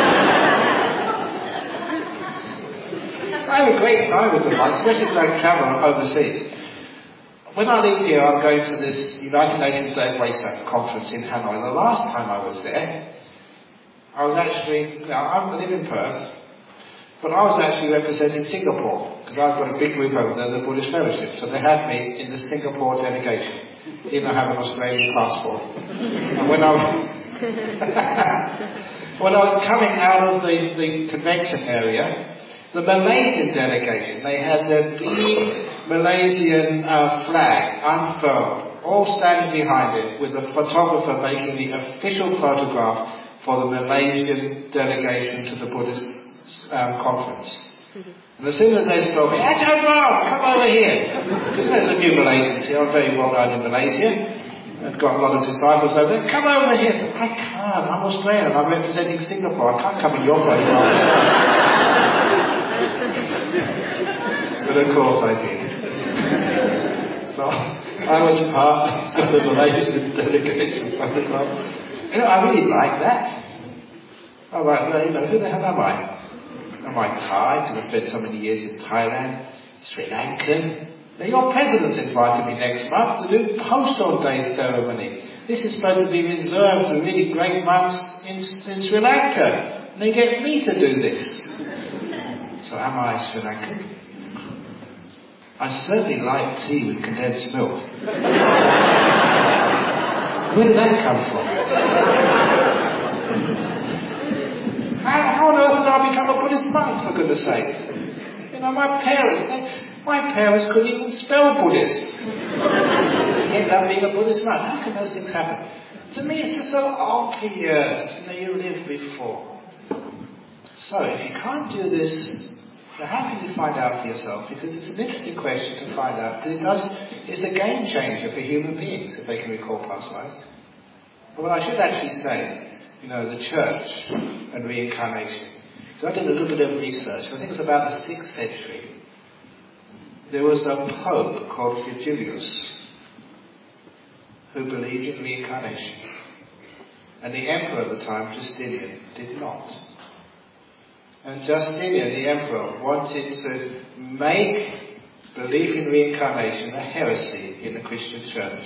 have a great time with them, especially when I travel overseas. When I leave here, I'm going to this United Nations Day of Waste conference in Hanoi. The last time I was there, I was actually, now I live in Perth, but I was actually representing Singapore, because I've got a big group over there, the Buddhist Fellowship. So they had me in the Singapore delegation, even though I have an Australian passport. And when I was, when I was coming out of the, the convention area, the Malaysian delegation, they had their big Malaysian uh, flag unfurled, all standing behind it, with a photographer making the official photograph for the Malaysian delegation to the Buddhist um, conference. And as soon as they saw me, Ajahn Brahm, come over here. Because there's a few Malaysians here, I'm very well known in Malaysia. I've got a lot of disciples over there. Come over here. I said, I can't, I'm Australian, I'm representing Singapore, I can't come in your photograph. But of course I did. So I was part of the Malaysian delegation photograph. You know, I really like that. I'm like, well, you know, who the hell am I? Am I Thai, because I spent so many years in Thailand, Sri Lankan? Now your president's invited me next month to do Postal Day ceremony. This is supposed to be reserved to really great months in, in Sri Lanka. And they get me to do this. So am I Sri Lankan? I certainly like tea with condensed milk. Where did that come from? How, how on earth did I become a Buddhist monk, for goodness sake? You know, my parents, they, my parents couldn't even spell Buddhist. They ended up being a Buddhist monk. How can those things happen? To me, it's just so obvious that you lived before. So, if you can't do this, now how can you find out for yourself? Because it's an interesting question to find out. Because it does, it's a game changer for human beings if they can recall past lives. But what I should actually say, you know, the church and reincarnation. So I did a little bit of research. I think it was about the sixth century. There was a pope called Vigilius who believed in reincarnation. And the emperor at the time, Justinian, did not. And Justinian, the emperor, wanted to make belief in reincarnation a heresy in the Christian church.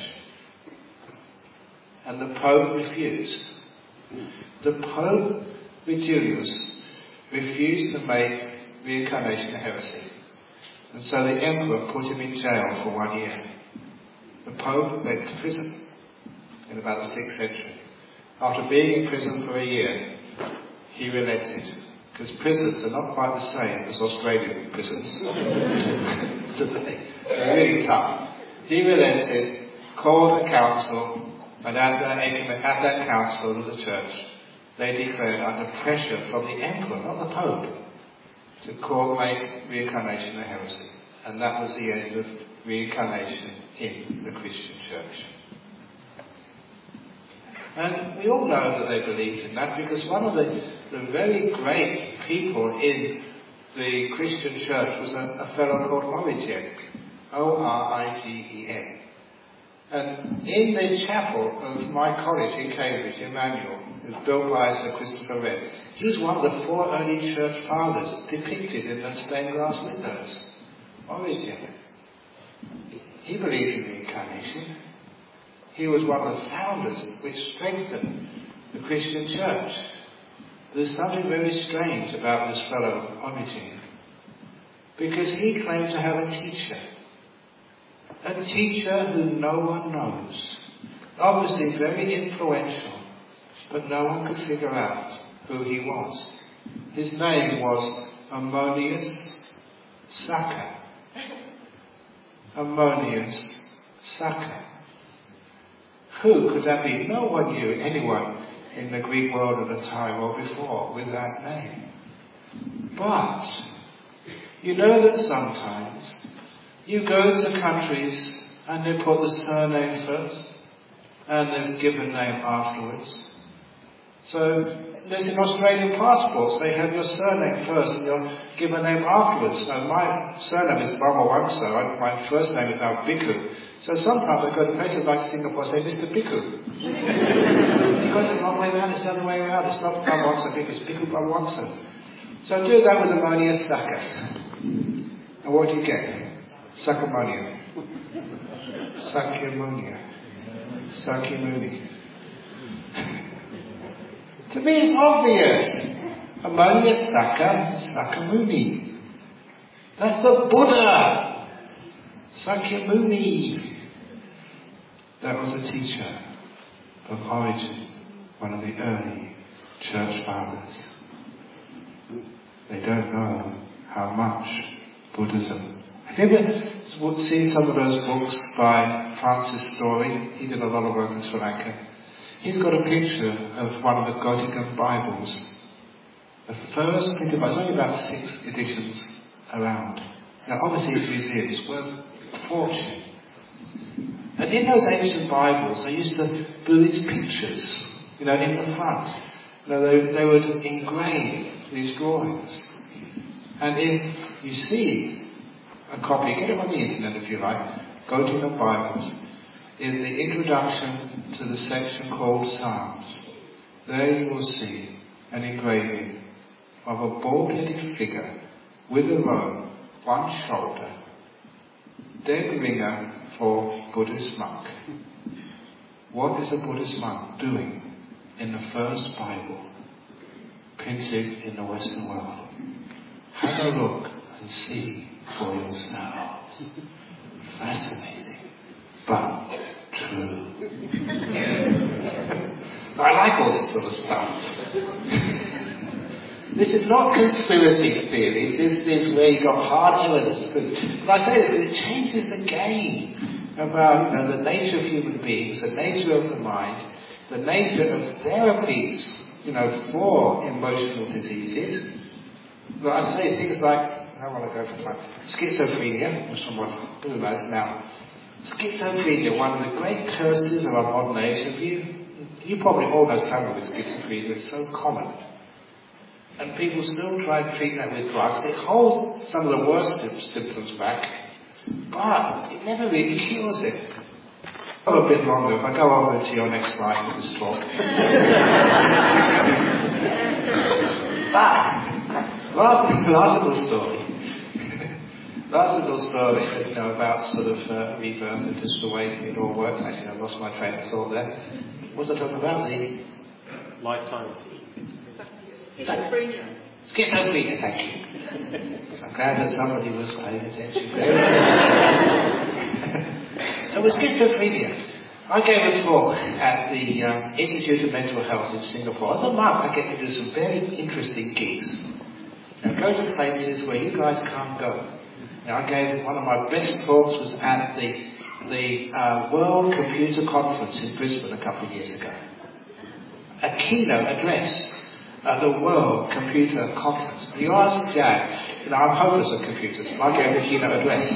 And the Pope refused. The Pope, Vigilius, refused to make reincarnation a heresy. And so the emperor put him in jail for one year. The Pope went to prison in about the sixth century. After being in prison for a year, he relented. Because prisons are not quite the same as Australian prisons today. They're really tough. He relented, called a council, and at that, at that council of the church, they declared under pressure from the emperor, not the Pope, to call make reincarnation a heresy. And that was the end of reincarnation in the Christian church. And we all know that they believed in that because one of the, the very great people in the Christian church was a, a fellow called Origen, O R I G E N. And in the chapel of my college in Cambridge, Emmanuel, it was built by Sir Christopher Wren, he was one of the four early church fathers depicted in the stained glass windows. Origen. He believed in reincarnation. He was one of the founders which strengthened the Christian church. There's something very strange about this fellow, Origen, because he claimed to have a teacher. A teacher who no one knows. Obviously very influential, but no one could figure out who he was. His name was Ammonius Saccas. Ammonius Saccas. Who could that be? No one knew anyone in the Greek world at the time or before with that name. But you know that sometimes you go to countries and they put the surname first and the given name afterwards. So there's in Australian passports, they have your surname first and your given name afterwards. Now my surname is Brahmawangsa, my first name is now Bhikkhu. So sometimes I go to places like Singapore and say, Mister Bhikkhu. You got it the wrong way around, it's the other way around. It's not Brahmawangsa Bhikkhu, it's Bhikkhu Brahmawangsa. So do that with Ammonius Saccas. And what do you get? Saccamonia. Sakyamonia. Sakyamuni. To me it's obvious. Ammonius Saccas, Sakyamuni. That's the Buddha. Sakyamuni. That was a teacher of Origen, one of the early church fathers. They don't know how much Buddhism. Have you ever seen some of those books by Francis Story? He did a lot of work in Sri Lanka. He's got a picture of one of the Gothic Bibles. The first printed Bible, there's only about six editions around. Now obviously it's museums, it's worth a fortune. And in those ancient Bibles, they used to do these pictures, you know, in the front. You know, they, they would engrave these drawings. And if you see a copy, get it on the internet if you like, go to the Bibles. In the introduction to the section called Psalms, there you will see an engraving of a bald-headed figure with a robe, one shoulder, dead ringer for Buddhist monk. What is a Buddhist monk doing in the first Bible printed in the Western world? Have a look and see for yourself. Fascinating, but true. I like all this sort of stuff. This is not conspiracy theories. This is where you've got hard evidence to prove. But I say this because it changes the game about, you know, the nature of human beings, the nature of the mind, the nature of therapies, you know, for emotional diseases. But I say things like, how will I go for time? Schizophrenia, which someone who knows now. Schizophrenia, one of the great curses of our modern age. Have you, you probably all know someone with schizophrenia. It's so common. And people still try to treat that with drugs. It holds some of the worst symptoms back, but it never really cures it. Oh, a bit longer. If I go over to your next slide with this talk. But, last, last little story. Last little story, you know, about sort of uh, rebirth and just the way it all works. Actually, I lost my train of thought there. What was I talking about? The lifetime. Schizophrenia. Schizophrenia, thank you. I'm glad that somebody was paying attention. So with schizophrenia, I gave a talk at the um, Institute of Mental Health in Singapore. As a monk, I get to do some very interesting gigs. Now, go to places where you guys can't go. Now, I gave one of my best talks was at the the uh, World Computer Conference in Brisbane a couple of years ago. A keynote address at the World Computer Conference. You ask Jack, you know, I'm hopeless at computers, but I gave the keynote address.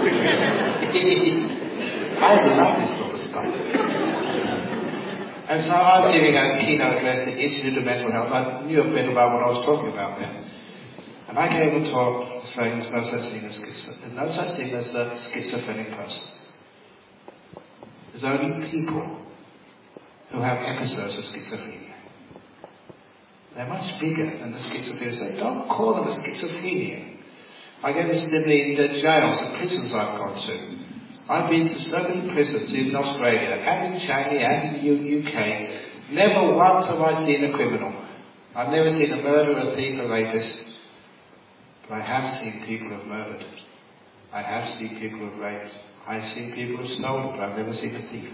I love this sort of stuff. And so I was giving a keynote address at the Institute of Mental Health. I knew a bit about what I was talking about there. And I gave a talk saying there's no such thing as schizo- there's no such thing as a schizophrenic person. There's only people who have episodes of schizophrenia. They're much bigger than the schizophrenia. So don't call them a schizophrenia. I gave this in the, the jails, the prisons I've gone to. I've been to so many prisons in Australia and in China and in the U K. Never once have I seen a criminal. I've never seen a murderer, a thief, a rapist. But I have seen people who have murdered. I have seen people who have raped. I've seen people who have stolen, but I've never seen a thief.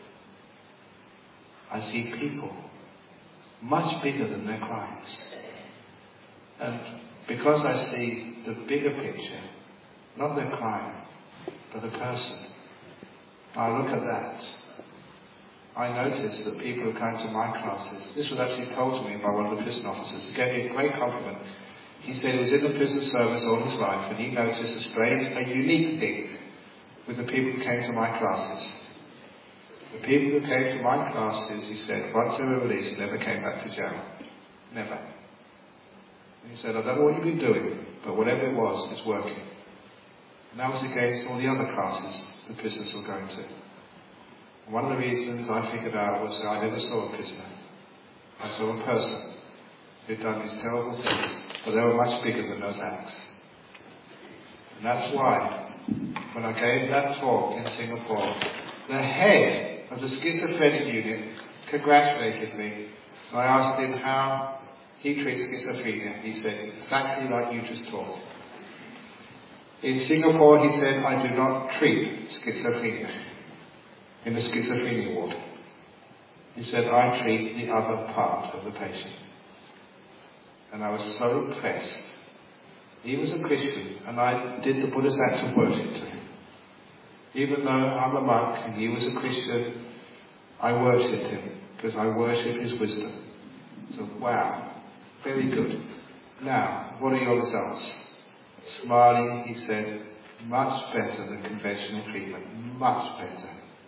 I see people much bigger than their crimes. And because I see the bigger picture, not their crime, but the person, I look at that. I notice that people who come to my classes, this was actually told to me by one of the prison officers. He gave me a great compliment. He said he was in the prison service all his life and he noticed a strange, a unique thing with the people who came to my classes. The people who came to my classes, he said, once they were released, never came back to jail. Never. And he said, I don't know what you've been doing, but whatever it was, it's working. And that was against all the other classes the prisoners were going to. And one of the reasons I figured out was that I never saw a prisoner. I saw a person who'd done these terrible things, but they were much bigger than those acts. And that's why, when I gave that talk in Singapore, the head of the schizophrenic unit congratulated me. And I asked him how he treats schizophrenia. He said, exactly like you just taught. In Singapore, he said, I do not treat schizophrenia in the schizophrenia ward. He said, I treat the other part of the patient. And I was so impressed. He was a Christian, and I did the Buddhist act of worship to him. Even though I'm a monk and he was a Christian, I worshipped him because I worship his wisdom. So, wow, very good. Now, what are your results? Smiling, he said, much better than conventional treatment. Much better.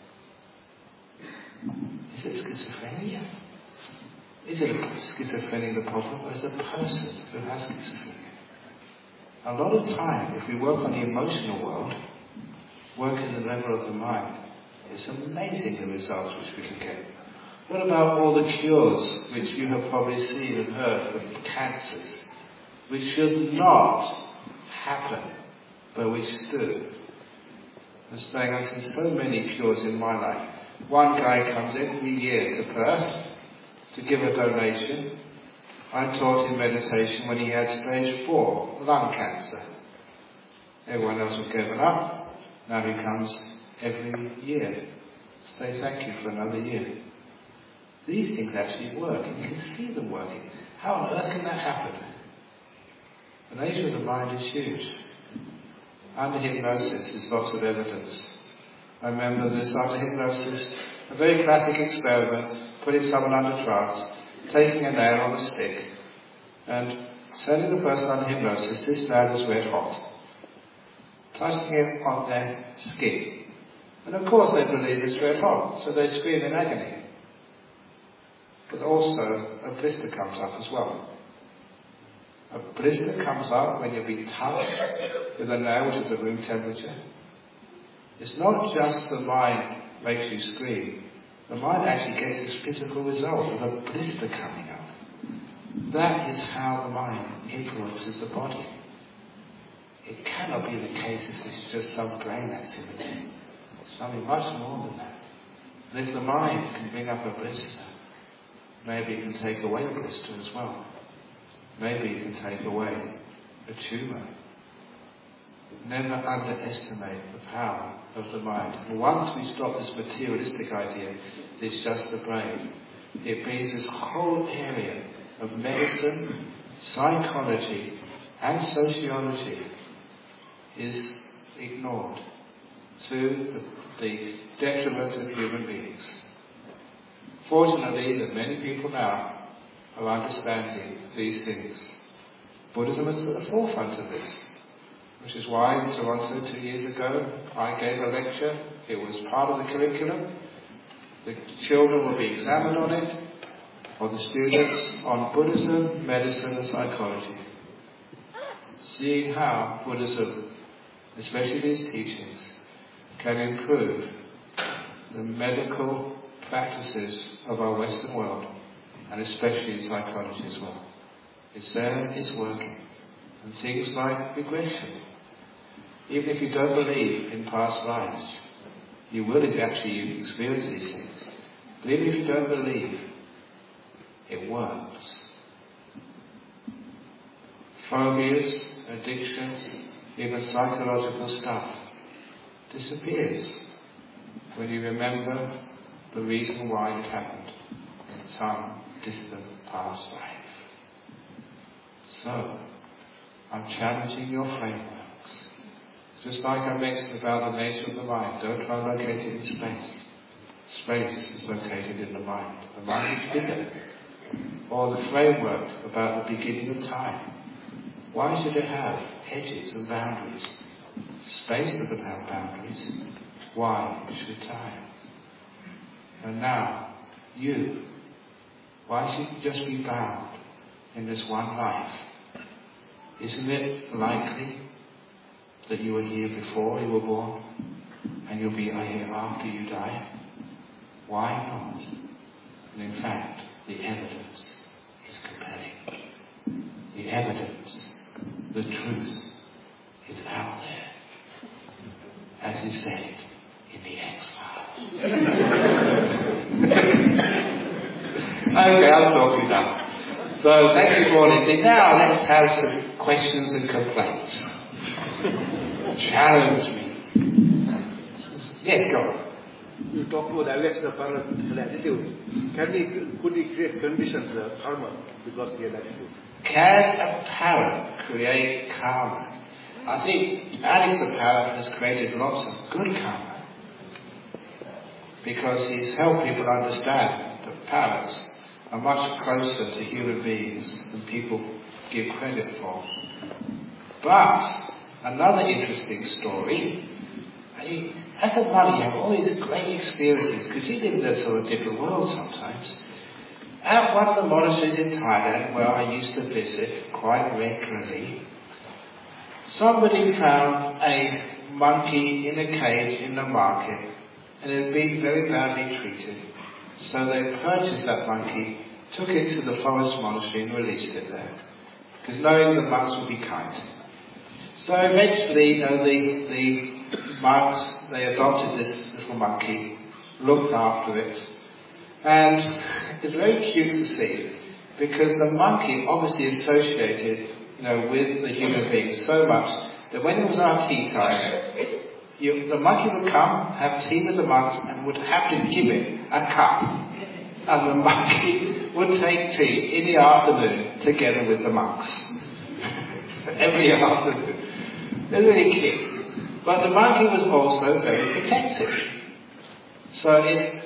Is it schizophrenia? Is it schizophrenia the problem, or is it the person who has schizophrenia? A lot of time, if we work on the emotional world, work in the level of the mind, it's amazing the results which we can get. What about all the cures which you have probably seen and heard for cancers, which should not happen, but which do? I'm saying I've seen so many cures in my life. One guy comes every year to Perth to give a donation. I taught him meditation when he had stage four lung cancer. Everyone else had given up. Now he comes every year to say thank you for another year. These things actually work, and you can see them working. How on earth can that happen? The nature of the mind is huge. Under hypnosis, there's lots of evidence. I remember this under hypnosis, a very classic experiment, putting someone under trance, taking a nail on a stick, and telling the person under hypnosis, this nail is red hot, touching it on their skin. And of course they believe it's red hot, so they scream in agony. But also, a blister comes up as well. A blister comes up when you're being touched with a nail, which is at room temperature. It's not just the mind makes you scream. The mind actually gets its physical result of a blister coming up. That is how the mind influences the body. It cannot be the case that this is just some brain activity. It's something much more than that. And if the mind can bring up a blister, maybe it can take away a blister as well. Maybe it can take away a tumour. Never underestimate the power of the mind. And once we stop this materialistic idea, it's just the brain, it means this whole area of medicine, psychology, and sociology is ignored to the, the detriment of human beings. Fortunately, that many people now are understanding these things. Buddhism is at the forefront of this, which is why in Toronto two years ago I gave a lecture. It was part of the curriculum. The children will be examined on it, or the students, on Buddhism, medicine and psychology. Seeing how Buddhism, especially these teachings, can improve the medical practices of our Western world, and especially in psychology as well. It's there, it's working. And things like regression. Even if you don't believe in past lives, you will if actually you experience these things. But even if you don't believe, it works. Phobias, addictions, even psychological stuff disappears when you remember the reason why it happened in some distant past life. So, I'm challenging your frameworks. Just like I mentioned about the nature of the mind, don't try to locate it in space. Space is located in the mind. The mind is bigger. Or the framework about the beginning of time. Why should it have edges and boundaries? Space doesn't have boundaries. Why should time? And now, you, why should you just be bound in this one life? Isn't it likely that you were here before you were born and you'll be here after you die? Why not? And in fact, the evidence is compelling. The evidence, the truth, is out there. As he said in the X-Files. Okay, I'm talking now. So, thank you for listening. Now, let's have some questions and complaints. Challenge me. Yes, go on. You talked about Alex, the parent attitude. Can we, could we create conditions, uh, karma, because he had attitude? Can a parent create karma? I think Alex the parent has created lots of good karma. Because he's helped people understand that parents are much closer to human beings than people give credit for. But another interesting story, he, as a monk, you have all these great experiences because you live in a sort of different world sometimes. At one of the monasteries in Thailand, where I used to visit quite regularly, somebody found a monkey in a cage in the market, and it had been very badly treated. So they purchased that monkey, took it to the forest monastery and released it there, because knowing the monks would be kind. So eventually, you know, the, the monks, they adopted this little monkey, looked after it, and it's very cute to see, because the monkey obviously associated, you know, with the human being so much that when it was our tea time, You, the monkey would come, have tea with the monks, and would have to give it a cup. And the monkey would take tea in the afternoon together with the monks. Every afternoon. They're really cute. But the monkey was also very protective. So if,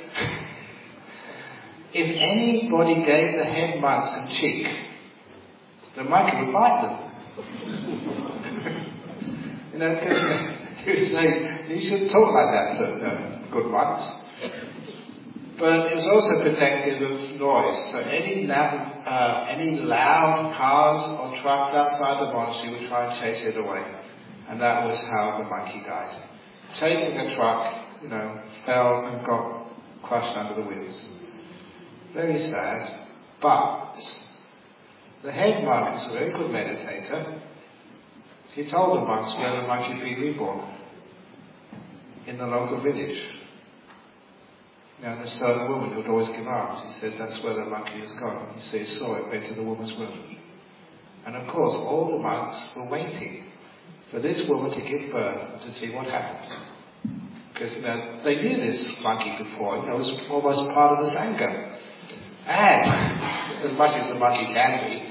if anybody gave the head monks a cheek, the monkey would bite them. You know, because he was saying, you shouldn't talk like that to uh, good monks. But it was also protective of noise. So any loud, uh, any loud cars or trucks outside the monastery would try and chase it away. And that was how the monkey died. Chasing a truck, you know, fell and got crushed under the wheels. Very sad. But the head monk was a very good meditator. He told the monks where the monkey would be reborn. In the local village. You know, there's a certain woman who would always give alms. He said that's where the monkey has gone. He said he saw it went to the woman's womb. And of course, all the monks were waiting for this woman to give birth to see what happened. Because, you know, they knew this monkey before. You know, it was almost part of the Sangha. And, as much as the monkey can be.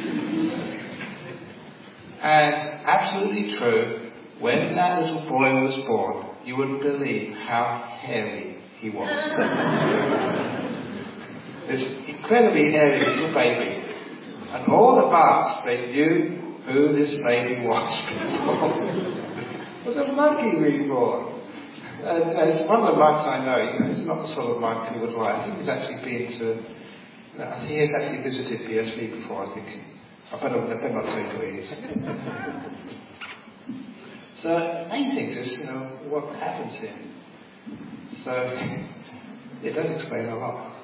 And, absolutely true, when that little boy was born, you wouldn't believe how hairy he was. This incredibly hairy little baby. And all the monks, they knew who this baby was before. Was a monkey reborn. And as one of the monks I know, you know, he's not the sort of monk who would lie. I think he's actually been to, you know, I think he has actually visited B S V before, I think. I better, I better not say who he is. So amazing just, you know, what happens here. So it does explain a lot.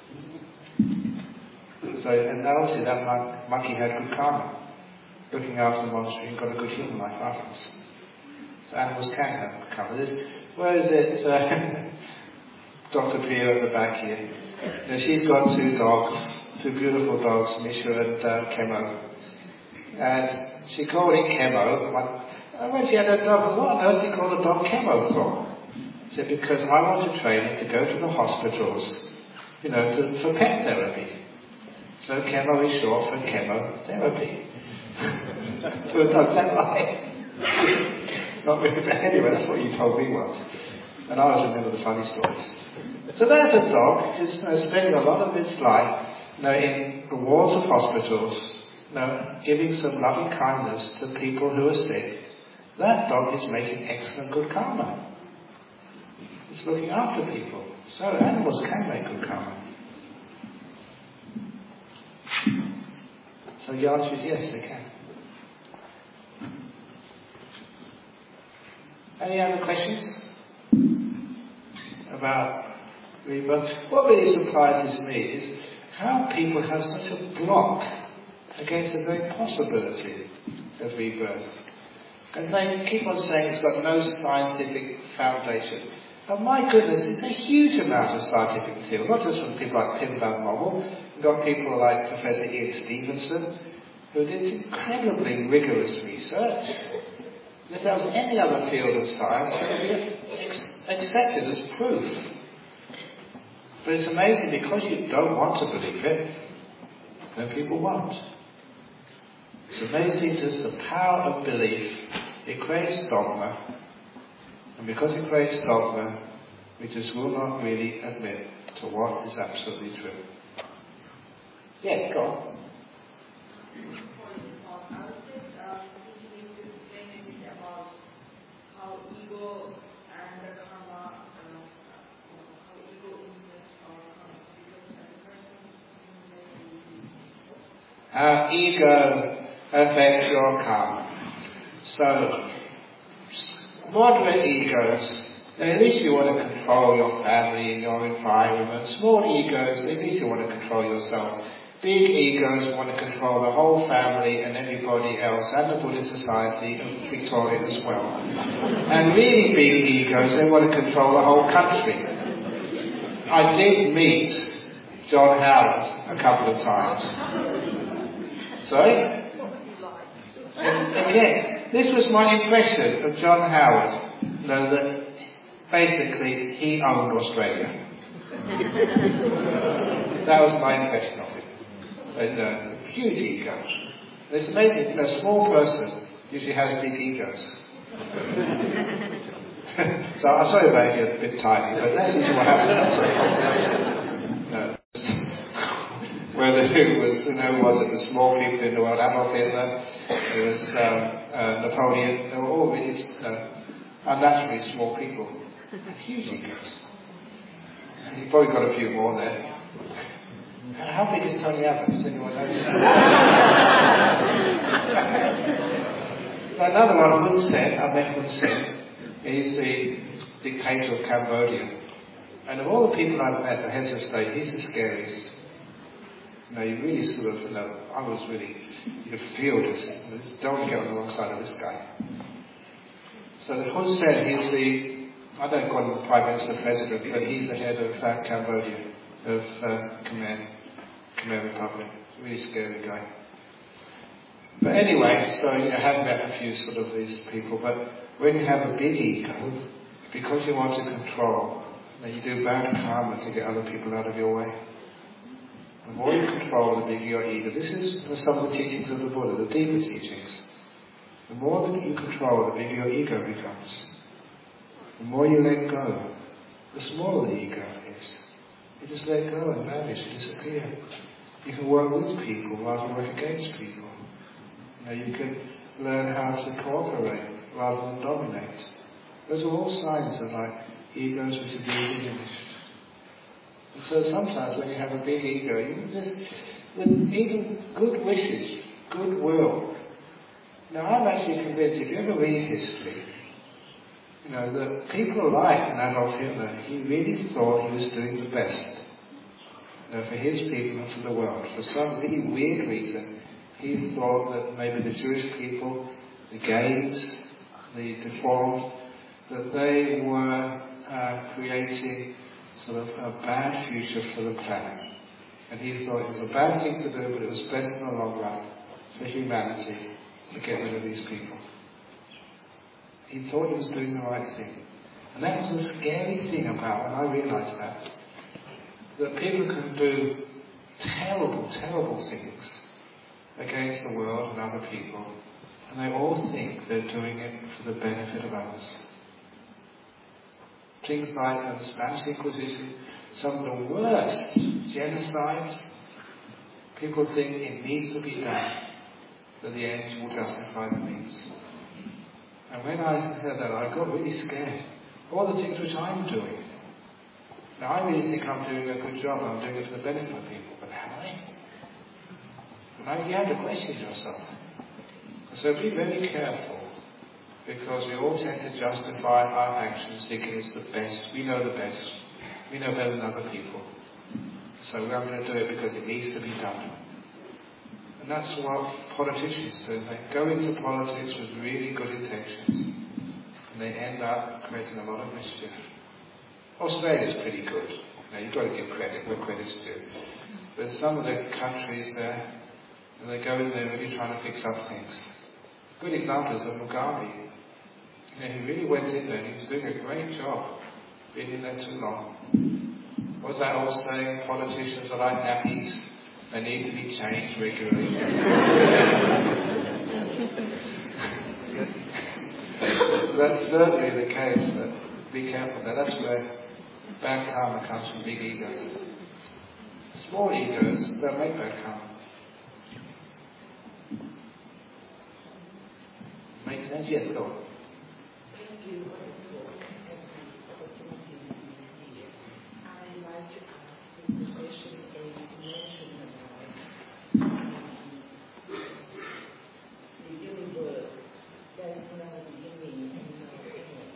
So, and obviously that mon- monkey had good karma, looking after the monastery and got a good human life afterwards. So animals can have good karma. There's, where is it? Uh, Doctor Pia at the back here. You know, she's got two dogs, two beautiful dogs, Misha and uh, Kemo. And she called it Kemo. One, and when she had her dog, what on earth did you call the dog Kemo for? She said, because I want to train him to go to the hospitals, you know, to, for pet therapy. So Kemo is short for chemotherapy. For a dog, that right? Not really, but anyway, that's what you told me once. And I always remember the funny stories. So there's a dog who's you know, spending a lot of its life you know, in the walls of hospitals, you know, giving some loving kindness to people who are sick. That dog is making excellent good karma. It's looking after people. So animals can make good karma. So the answer is yes, they can. Any other questions about rebirth? What really surprises me is how people have such a block against the very possibility of rebirth. And they keep on saying it's got no scientific foundation. But my goodness, it's a huge amount of scientific material, not just from people like Pim Van Mommel. We've got people like Professor Ian Stevenson, who did incredibly rigorous research. If there was any other field of science, it would be ex- accepted as proof. But it's amazing, because you don't want to believe it, then people won't. It's amazing just the power of belief. It creates dogma. And because it creates dogma, we just will not really admit to what is absolutely true. Yeah, go on. How ego affects your karma. So, moderate egos, at least you want to control your family and your environment. Small egos, at least you want to control yourself. Big egos want to control the whole family and everybody else, and the Buddhist Society and Victoria as well. And really big egos, they want to control the whole country. I did meet John Howard a couple of times. Sorry? And again, this was my impression of John Howard. you know, that basically he owned Australia. That was my impression of him. And uh, huge ego. And it's amazing, you know, a small person usually has big egos. So I'm sorry about you, a bit tiny, but that's usually what happens. No. Whether it was, you know, was it the small people in the world, Adolf Hitler, it was um, uh, Napoleon, they were all really uh, unnaturally small people. Huge egos. You've probably got a few more there. How big is Tony Abbott? Does anyone know? Another one, Hun Sen, I met Hun Sen. He's the dictator of Cambodia. And of all the people I've met, the heads of state, he's the scariest. You know, you really sort of, you know, I was really, you could feel this. Don't want to get on the wrong side of this guy. So the Hun Sen, he's the, I don't call him the Prime Minister President, but he's the head of uh, Cambodia, of uh, Khmer, Khmer Republic. Really scary guy. But anyway, so you know, I have met a few sort of these people, but when you have a big ego, because you want to control, then you do bad karma to get other people out of your way. The more you control, the bigger your ego. This is some of the teachings of the Buddha, the deeper teachings. The more that you control, the bigger your ego becomes. The more you let go, the smaller the ego is. You just let go and vanish and disappear. You can work with people rather than work against people. You know, you can learn how to cooperate rather than dominate. Those are all signs of like egos which are being diminished. And so sometimes when you have a big ego, you can just, with even good wishes, goodwill. Now I'm actually convinced, if you ever read history, you know, that people like Adolf Hitler, he really thought he was doing the best. You know, for his people and for the world. For some really weird reason, he thought that maybe the Jewish people, the gays, the deformed, that they were uh, creating sort of a bad future for the planet. And he thought it was a bad thing to do, but it was best in the long run for humanity to get rid of these people. He thought he was doing the right thing. And that was a scary thing about, and I realised that, that people can do terrible, terrible things against the world and other people, and they all think they're doing it for the benefit of others. Things like the Spanish Inquisition, some of the worst genocides, people think it needs to be done, that the ends will justify the means. And when I heard that, I got really scared. All the things which I'm doing. Now, I really think I'm doing a good job. I'm doing it for the benefit of people. But am I? Now, you have to question yourself. So be very careful, because we all tend to justify our actions thinking it's the best. We know the best. We know better than other people. So we're going to do it because it needs to be done. And that's what politicians do. They go into politics with really good intentions. And they end up creating a lot of mischief. Australia's pretty good. Now, you've got to give credit where credit's due. But some of the countries there, and they go in there really trying to fix up things. Good example is of Mugabe. You know, he really went in there and he was doing a great job, being in there too long. What was that old saying? Politicians are like nappies. They need to be changed regularly. That's certainly the case, but be careful there. That's where bad karma comes from, big egos. Small egos don't make bad karma. Make sense? Yes, go on. Thank you. I'd like to ask the question as mentioned about the universe that is no beginning and no end.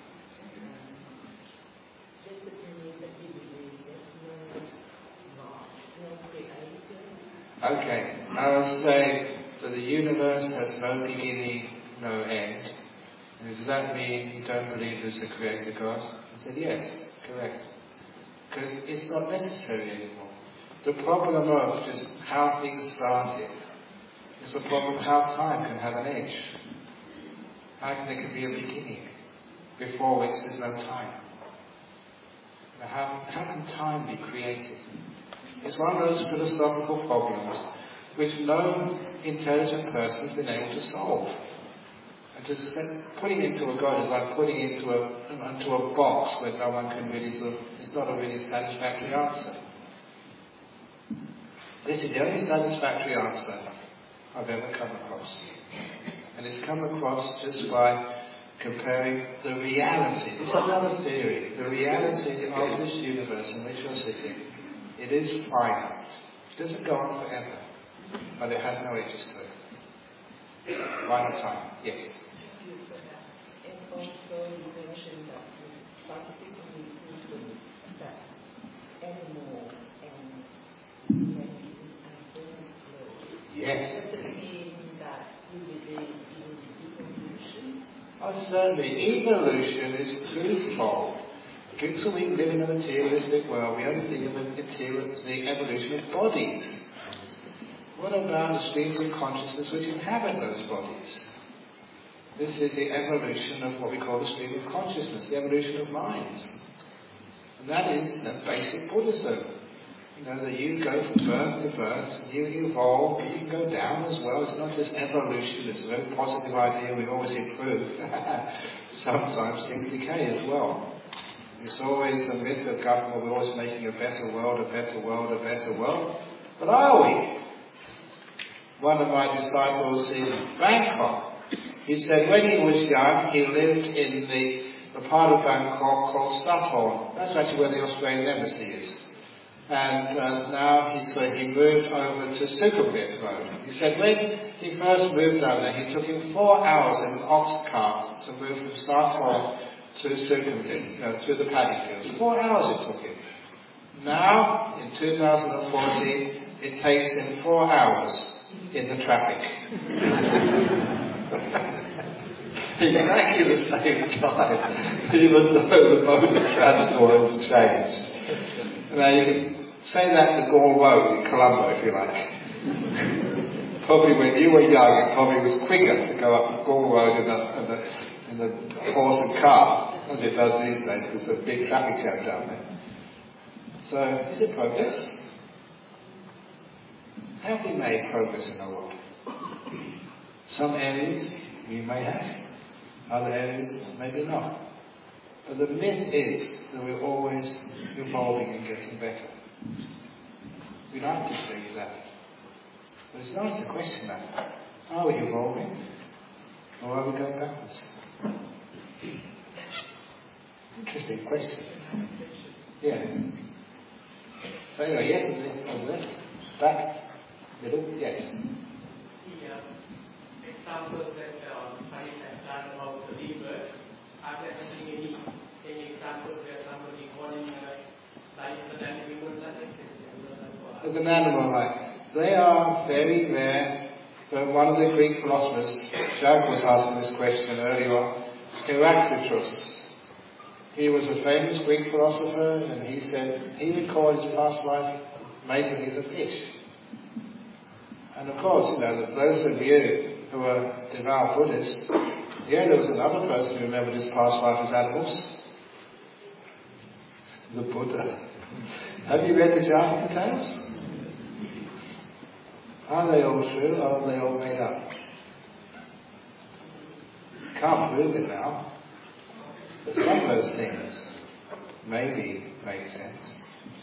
Just the thing that we believe there's no God, no creator. Okay, I was saying that the universe has no beginning, no end. And does that mean you don't believe there's a creator God? I said, yes, correct. Because it's not necessary anymore. The problem of just how things started is the problem of how time can have an edge. How can there can be a beginning? before which there's no time. Now, how, how can time be created? It's one of those philosophical problems which no intelligent person has been able to solve. And just putting into a God is like putting into a into a box where no one can really sort of, it's not a really satisfactory answer. This is the only satisfactory answer I've ever come across. And it's come across just by comparing the reality. This is another theory. The reality of this universe in which you're sitting, it is finite. It doesn't go on forever, but it has no edges to it. Final time. Yes. Thank you for that. And also you mentioned that you scientifically proven that animal and human beings are very close. Yes. Does it mean that you believe in evolution? Oh, certainly. Evolution is twofold. Because we live in a materialistic world, we only think of the, material, the evolution of bodies. What about the streams of consciousness which inhabit those bodies? This is the evolution of what we call the stream of consciousness, the evolution of minds. And that is the basic Buddhism. You know, that you go from birth to birth, and you evolve, but you can go down as well. It's not just evolution, it's a very positive idea, we always improve. Sometimes things decay as well. It's always a myth of government, we're always making a better world, a better world, a better world. But are we? One of my disciples in Bangkok, he said when he was young, he lived in the, the part of Bangkok called Sathorn. That's actually where the Australian embassy is. And uh, now he said he moved over to Sukhumvit Road. He said when he first moved over there, he took him four hours in an ox cart to move from Sathorn to Sukhumvit, you know, through the paddy fields. Four hours it took him. Now, in two thousand fourteen, it takes him four hours in the traffic. Exactly the same time, even though the mode of transport has changed. Now you can say that to Gore Road in Colombo if you like. Probably when you were young, it probably was quicker to go up Gore Road in the, in the, in the horse and cart as it does these days because there's a big traffic jam down there. So, is it progress? Have we made progress in our world? Some areas we may have, other areas maybe not. But the myth is that we're always evolving and getting better. We like to think that. But it's nice to question that. Are we evolving? Or are we going backwards? Interesting question. Yeah. So anyway, yes, over there. Back. Middle? Yes. The uh, example that uh, science has done about the rebirth, are there any, any examples where somebody calling uh, life as an animal life? As an animal life. They are very rare. But one of the Greek philosophers, Jack was asking this question earlier on, Heraclitus. He was a famous Greek philosopher, and he said he recalled his past life amazingly as a fish. And of course, you know, those of you who are devout Buddhists, yeah, there was another person who remembered his past life as animals. The Buddha. Have you read the Jataka tales? Are they all true, or are they all made up? Can't prove it now. But some of those things maybe make sense.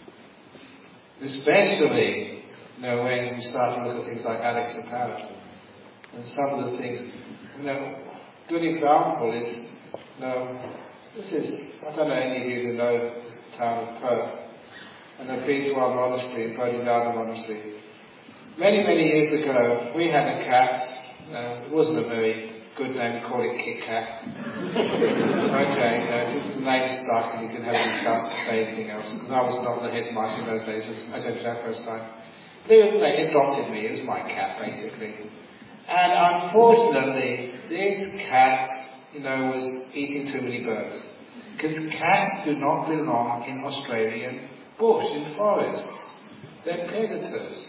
Especially, you know, when you start to look at things like Alex the Parrot. And some of the things, you know, good example is, you know, this is, I don't know any of you who know the town of Perth, and have been to our monastery, Bodhidharma Monastery. Many, many years ago, we had a cat. Uh, it wasn't a very good name, we called it Kit Kat. Okay, uh, just the name stuck, and you didn't have any chance to say anything else. Because I was not the headmaster in those days, I was at Jacko's time. They, they adopted me, it was my cat, basically. And unfortunately, this cat, you know, was eating too many birds. Because cats do not belong in Australian bush, in forests. They're predators.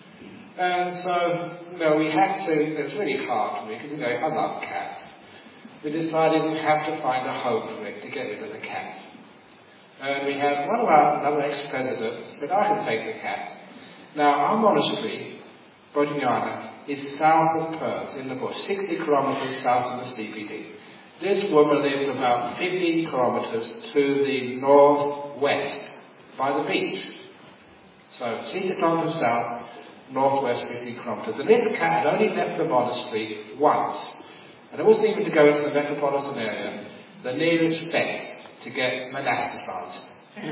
And so, you know, we had to, it was really hard for me, because, you know, I love cats. we decided we have to find a home for it to get rid of the cat. And we had one of our, another ex-presidents said, I can take the cat. Now, our monastery, Bodhinyana, is south of Perth, in the bush, sixty kilometres south of the C B D. This woman lived about fifteen kilometres to the northwest, by the beach. So, sixty kilometres south, northwest fifteen kilometres. And this cat had only left the monastery once. And it wasn't even to go into the metropolitan area, the nearest vet to get monasticised.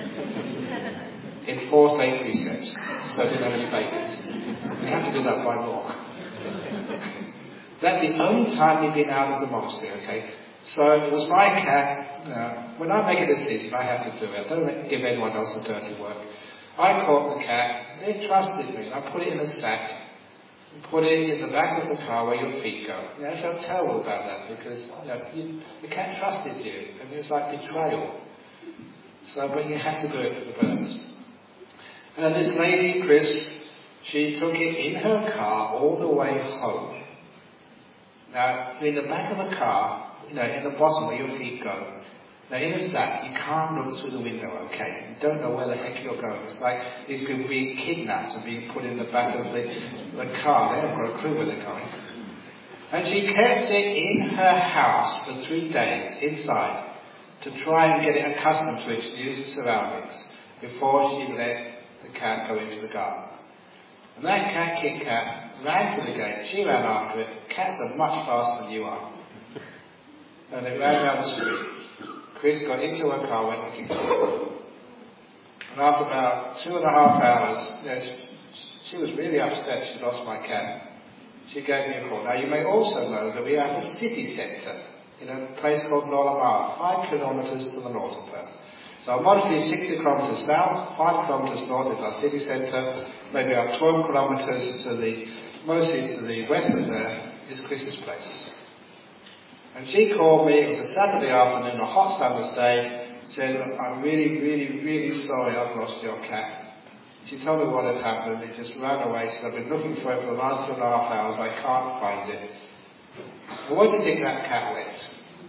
In four state precepts, so it didn't have any babies. We have to do that by law. That's the only time we've been out of the monastery, okay? So it was my cat. You know, when I make a decision, I have to do it. I don't give anyone else the dirty work. I caught the cat. They trusted me. I put it in a sack. Put it in the back of the car where your feet go. You know, I felt terrible about that because you know, you, the cat trusted you. I mean, it was like betrayal. So, but you had to do it for the birds. And this lady, Chris, she took it in her car all the way home. Now, in the back of a car, you know, in the bottom where your feet go, now in a sack, you can't look through the window, okay? You don't know where the heck you're going. It's like if you're being kidnapped and being put in the back of the, the car. They haven't got a clue where they're going. And she kept it in her house for three days, inside, to try and get it accustomed to its new surroundings before she let the cat go into the garden. And that cat, Kit Kat, ran to the gate. She ran after it. Cats are much faster than you are. And it ran down the street. Chris got into her car, went looking for it. And after about two and a half hours, you know, she, she was really upset she lost my cat. She gave me a call. Now you may also know that we have a city centre in a place called Nollamara, five kilometres to the north of Perth. So our monastery is sixty kilometres south, five kilometres north is our city centre, maybe about twelve kilometres to the, mostly to the west of there is Chris's place. And she called me, it was a Saturday afternoon, a hot summer's day, said, I'm really, really, really sorry I've lost your cat. She told me what had happened, it just ran away. She said, I've been looking for it for the last two and a half hours, I can't find it. Well, where do you think that cat went?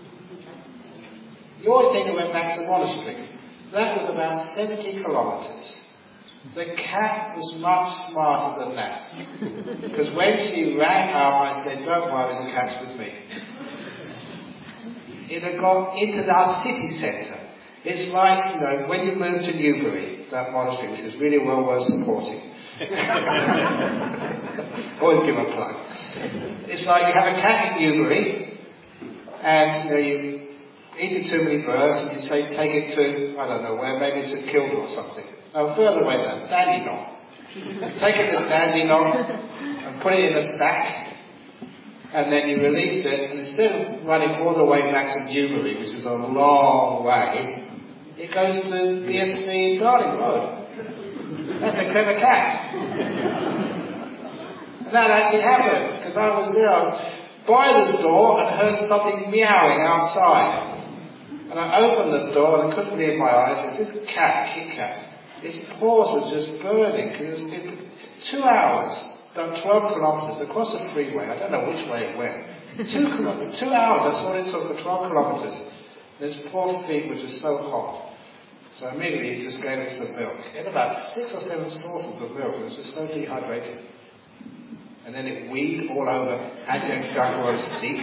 You always think it went back to the monastery. That was about seventy kilometres. The cat was much smarter than that. Because when she rang up, I said, don't worry, the cat's with me. It had gone into our city centre. It's like, you know, when you move to Newbury, that monastery, which is really well worth supporting. Always give a plug. It's like you have a cat in Newbury, and you know, you eaten too many birds, and you say, take it to, I don't know where, maybe it's at Kilda or something. No, further away than Dandenong. Take it to Dandenong, and put it in a sack, and then you release it, and instead of running all the way back to Newbury, which is a long way, it goes to B S V Darling Road. That's a clever cat. And that actually happened, because I was there, I was by the door and heard something meowing outside. And I opened the door and I couldn't believe my eyes. It's this cat, Kit Kat. Its paws were just burning. It was, it, two hours, done twelve kilometres across the freeway. I don't know which way it went. Two kilometres, two hours, that's what it took for twelve kilometres. And its poor feet were just so hot. So immediately he just gave me some milk. It had about six or seven sources of milk. It was just so dehydrated. And then it weed all over Ajahn Chakrawala's seat.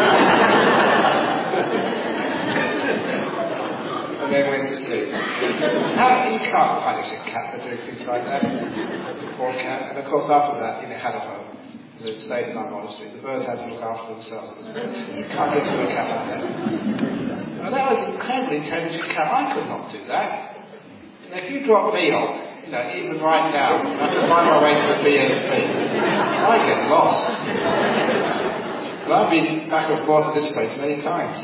And then went to sleep. How, you can't punish a cat for doing things like that. It's a poor cat. And of course after that, you know, had a home. It stayed in our monastery. The birds had to look after themselves. You can't live with a cat like that. And that was an incredibly intelligent cat. I could not do that. And if you drop me off, you know, even right now, I have to find my way to a B S P. I get lost. But I've been back and forth to this place many times.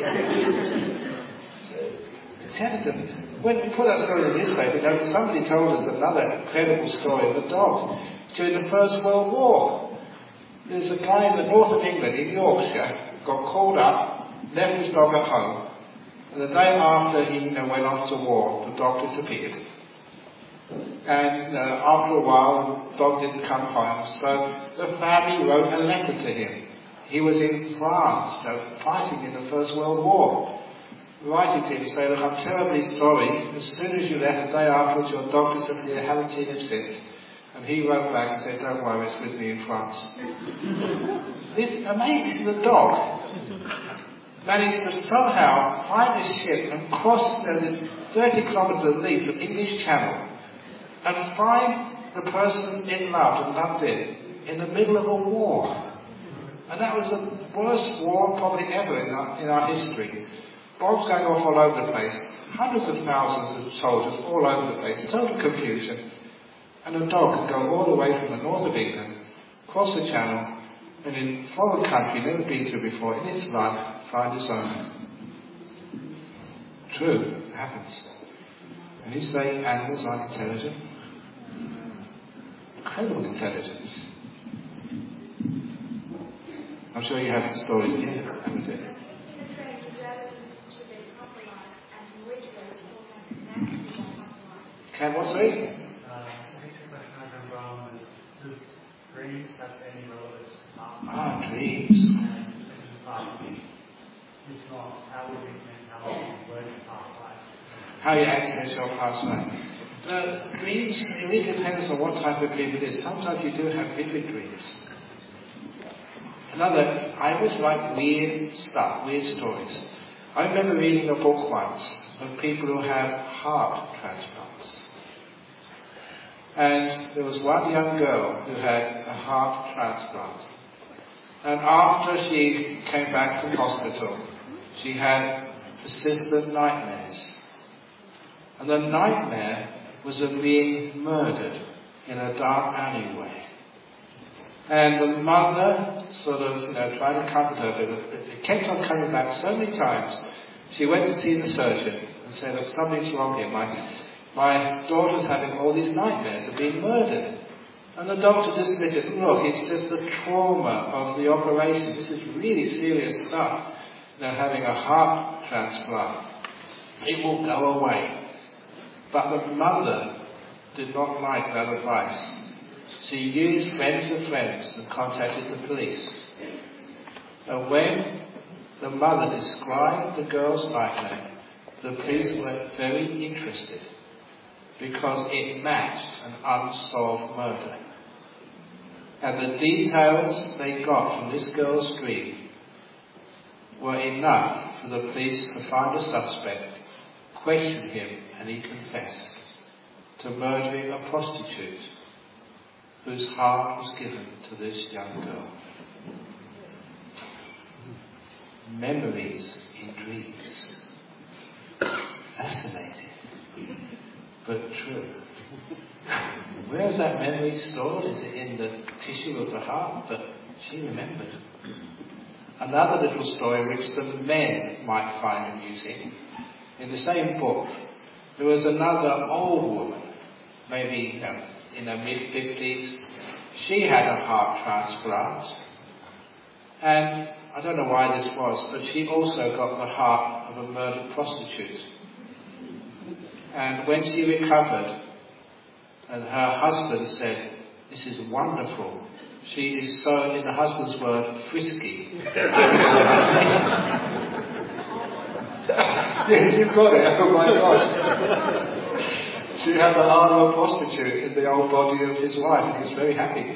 Intelligent. When we put that story in the newspaper, you know, somebody told us another incredible story of a dog during the First World War. There's a guy in the north of England, in Yorkshire, got called up, left his dog at home, and the day after he you know, went off to war, the dog disappeared. And uh, after a while, the dog didn't come home, so the family wrote a letter to him. he was in France, you know, fighting in the First World War. Writing to him, say, look, I'm terribly sorry. As soon as you left, the day afterwards, your dog disappeared, haven't seen him since. And he wrote back and said, don't worry, it's with me in France. This amazing, the dog managed to somehow find this ship and cross, you know, this thirty kilometres at least of English Channel and find the person it loved and loved it in the middle of a war. And that was the worst war probably ever in our, in our history. Bombs going off all over the place, hundreds of thousands of soldiers all over the place, total confusion. And a dog could go all the way from the north of England, cross the channel, and in a foreign country never been to before in its life, find its own. True, it happens. And you say animals aren't intelligent? Incredible intelligence. I'm sure you have stories here, haven't you? Can what say? Dreams have any relevance to past? Ah, dreams. And if not, how would we think how we learn past life? How you access your past life. Uh, dreams, it really depends on what type of dream it is. Sometimes you do have vivid dreams. Another, I always like weird stuff, weird stories. I remember reading a book once of people who have heart transplants. And there was one young girl who had a heart transplant. And after she came back from hospital, she had persistent nightmares. And the nightmare was of being murdered in a dark alleyway. And the mother sort of, you know, tried to comfort her, but it kept on coming back so many times. She went to see the surgeon and said, look, something's wrong here. My, my daughter's having all these nightmares of being murdered. And the doctor just admitted, look, it's just the trauma of the operation. This is really serious stuff. You know, having a heart transplant. It will go away. But the mother did not like that advice. She used friends of friends and contacted the police. And when the mother described the girl's nightmare, the police were very interested because it matched an unsolved murder. And the details they got from this girl's dream were enough for the police to find a suspect, question him, and he confessed to murdering a prostitute whose heart was given to this young girl. Memories in dreams. Fascinating, but true. Where is that memory stored? Is it in the tissue of the heart? But she remembered. Another little story which the men might find amusing. In the same book, there was another old woman, maybe you know, in her mid-fifties. She had a heart transplant. And I don't know why this was, but she also got the heart of a murdered prostitute. And when she recovered, and her husband said, this is wonderful. She is so, in the husband's word, frisky. Yes, you've got it. Oh my God. She had the heart of a prostitute in the old body of his wife. He was very happy.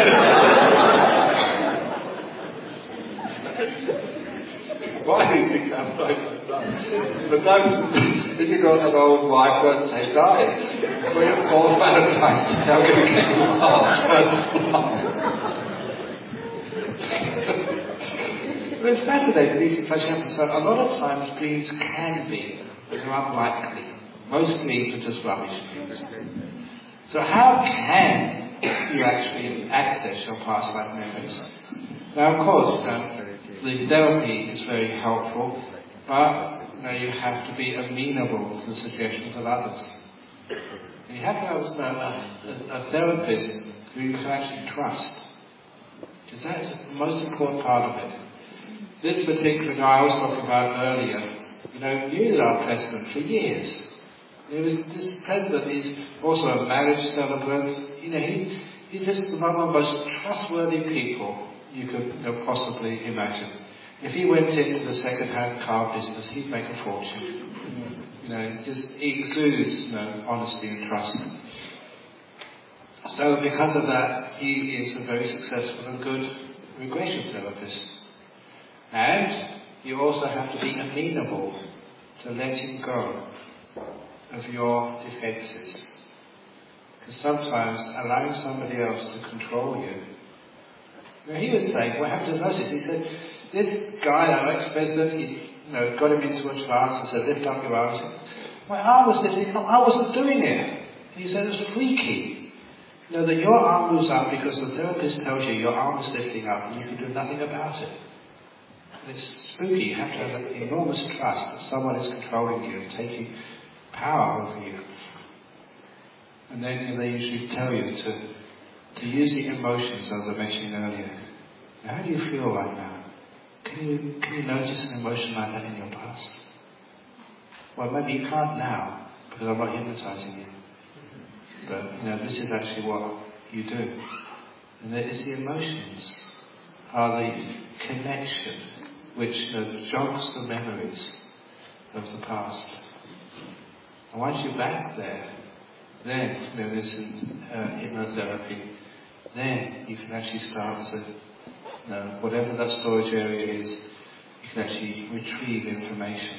Why do you think I'm like that? But don't, if you've got an old wife, don't say die. For your poor Valentine's Day, I'm going to get you off. It's fascinating, these things happen. So a lot of times dreams can be, but they're unlikely. Most dreams are just rubbish dreams. So how can you actually access your past life memories? Now, of course, um, the therapy is very helpful, but you know, you have to be amenable to the suggestions of others. And you have to have a, a, a therapist who you can actually trust, because that's the most important part of it. This particular guy I was talking about earlier, you know, knew our president for years. It was, this president is also a marriage celebrant. You know, he, he's just one of the most trustworthy people you could you know, possibly imagine. If he went into the second-hand car business, he'd make a fortune. You know, it just he exudes you know, honesty and trust. So because of that, he is a very successful and good regression therapist. And you also have to be amenable to letting go of your defences. Because sometimes allowing somebody else to control you. Now he was saying, what happened to Moses? He said, this guy, our ex-president, he you know, got him into a trance and said, lift up your arms. My arm was lifting up, I wasn't doing it. And he said, it was freaky. You know, that your arm moves up because the therapist tells you your arm is lifting up and you can do nothing about it. And it's spooky. You have to have that enormous trust that someone is controlling you and taking power over you. And then you know, they usually tell you to to use the emotions as I mentioned earlier. Now, how do you feel right now? Can you can you notice an emotion like that in your past? Well, maybe you can't now because I'm not hypnotizing you. But you know, this is actually what you do. And it is the emotions are the connection which you know, jogs the memories of the past. And once you're back there, then you know, this in uh, hypnotherapy, then you can actually start to, you know, whatever that storage area is, you can actually retrieve information.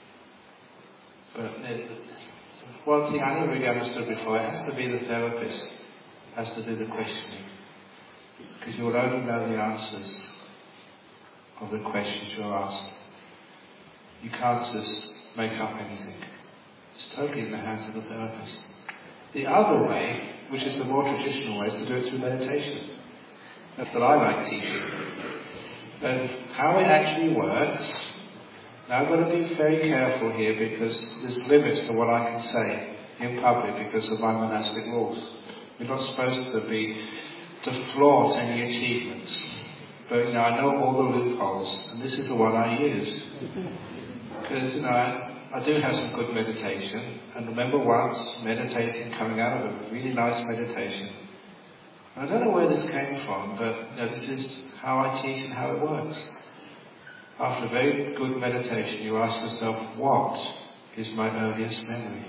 But it, one thing I never really understood before, it has to be the therapist, has to do the questioning. Because you will only know the answers of the questions you're asked. You can't just make up anything. It's totally in the hands of the therapist. The other way, which is the more traditional way, is to do it through meditation. That's what I like teaching. And how it actually works, now I've got to be very careful here because there's limits to what I can say in public because of my monastic rules. We're not supposed to be, to flaunt any achievements. But, you know, I know all the loopholes, and this is the one I use. Because, you know, I, I do have some good meditation, and remember once meditating, coming out of a really nice meditation. I don't know where this came from, but you know, this is how I teach and how it works. After a very good meditation, you ask yourself, what is my earliest memory?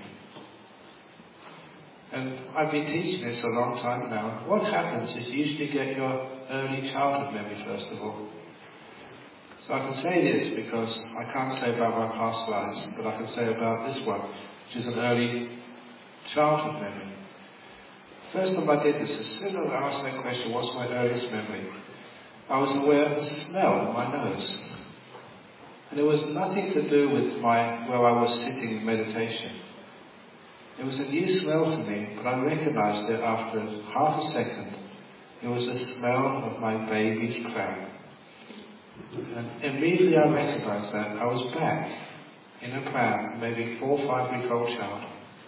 And I've been teaching this a long time now. What happens is you usually get your early childhood memory first of all. So I can say this because I can't say about my past lives, but I can say about this one, which is an early childhood memory. First time I did this, as soon as I asked that question, what's my earliest memory? I was aware of the smell in my nose. And it was nothing to do with my where I was sitting in meditation. It was a new smell to me, but I recognized it after half a second. It was the smell of my baby's crown. And immediately I recognized that I was back in a pram, maybe four or five week old child.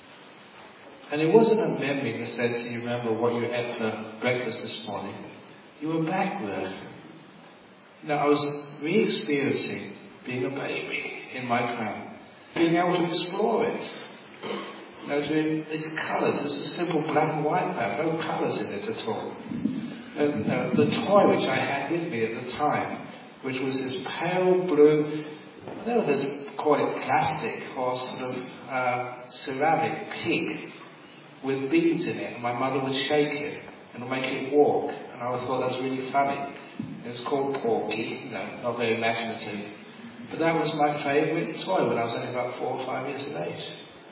And it wasn't a memory in the sense that you remember what you ate for breakfast this morning. You were back there. You know, I was re-experiencing being a baby in my pram, being able to explore it. You know, to these colours, it's a simple black and white pram, no colours in it at all. And uh, the toy which I had with me at the time, which was this pale blue, I don't know if it's call it plastic or sort of uh, ceramic pig with beads in it, and my mother would shake it and make it walk, and I thought that was really funny. It was called Porky, you know, not very imaginative. But that was my favourite toy when I was only about four or five years of age.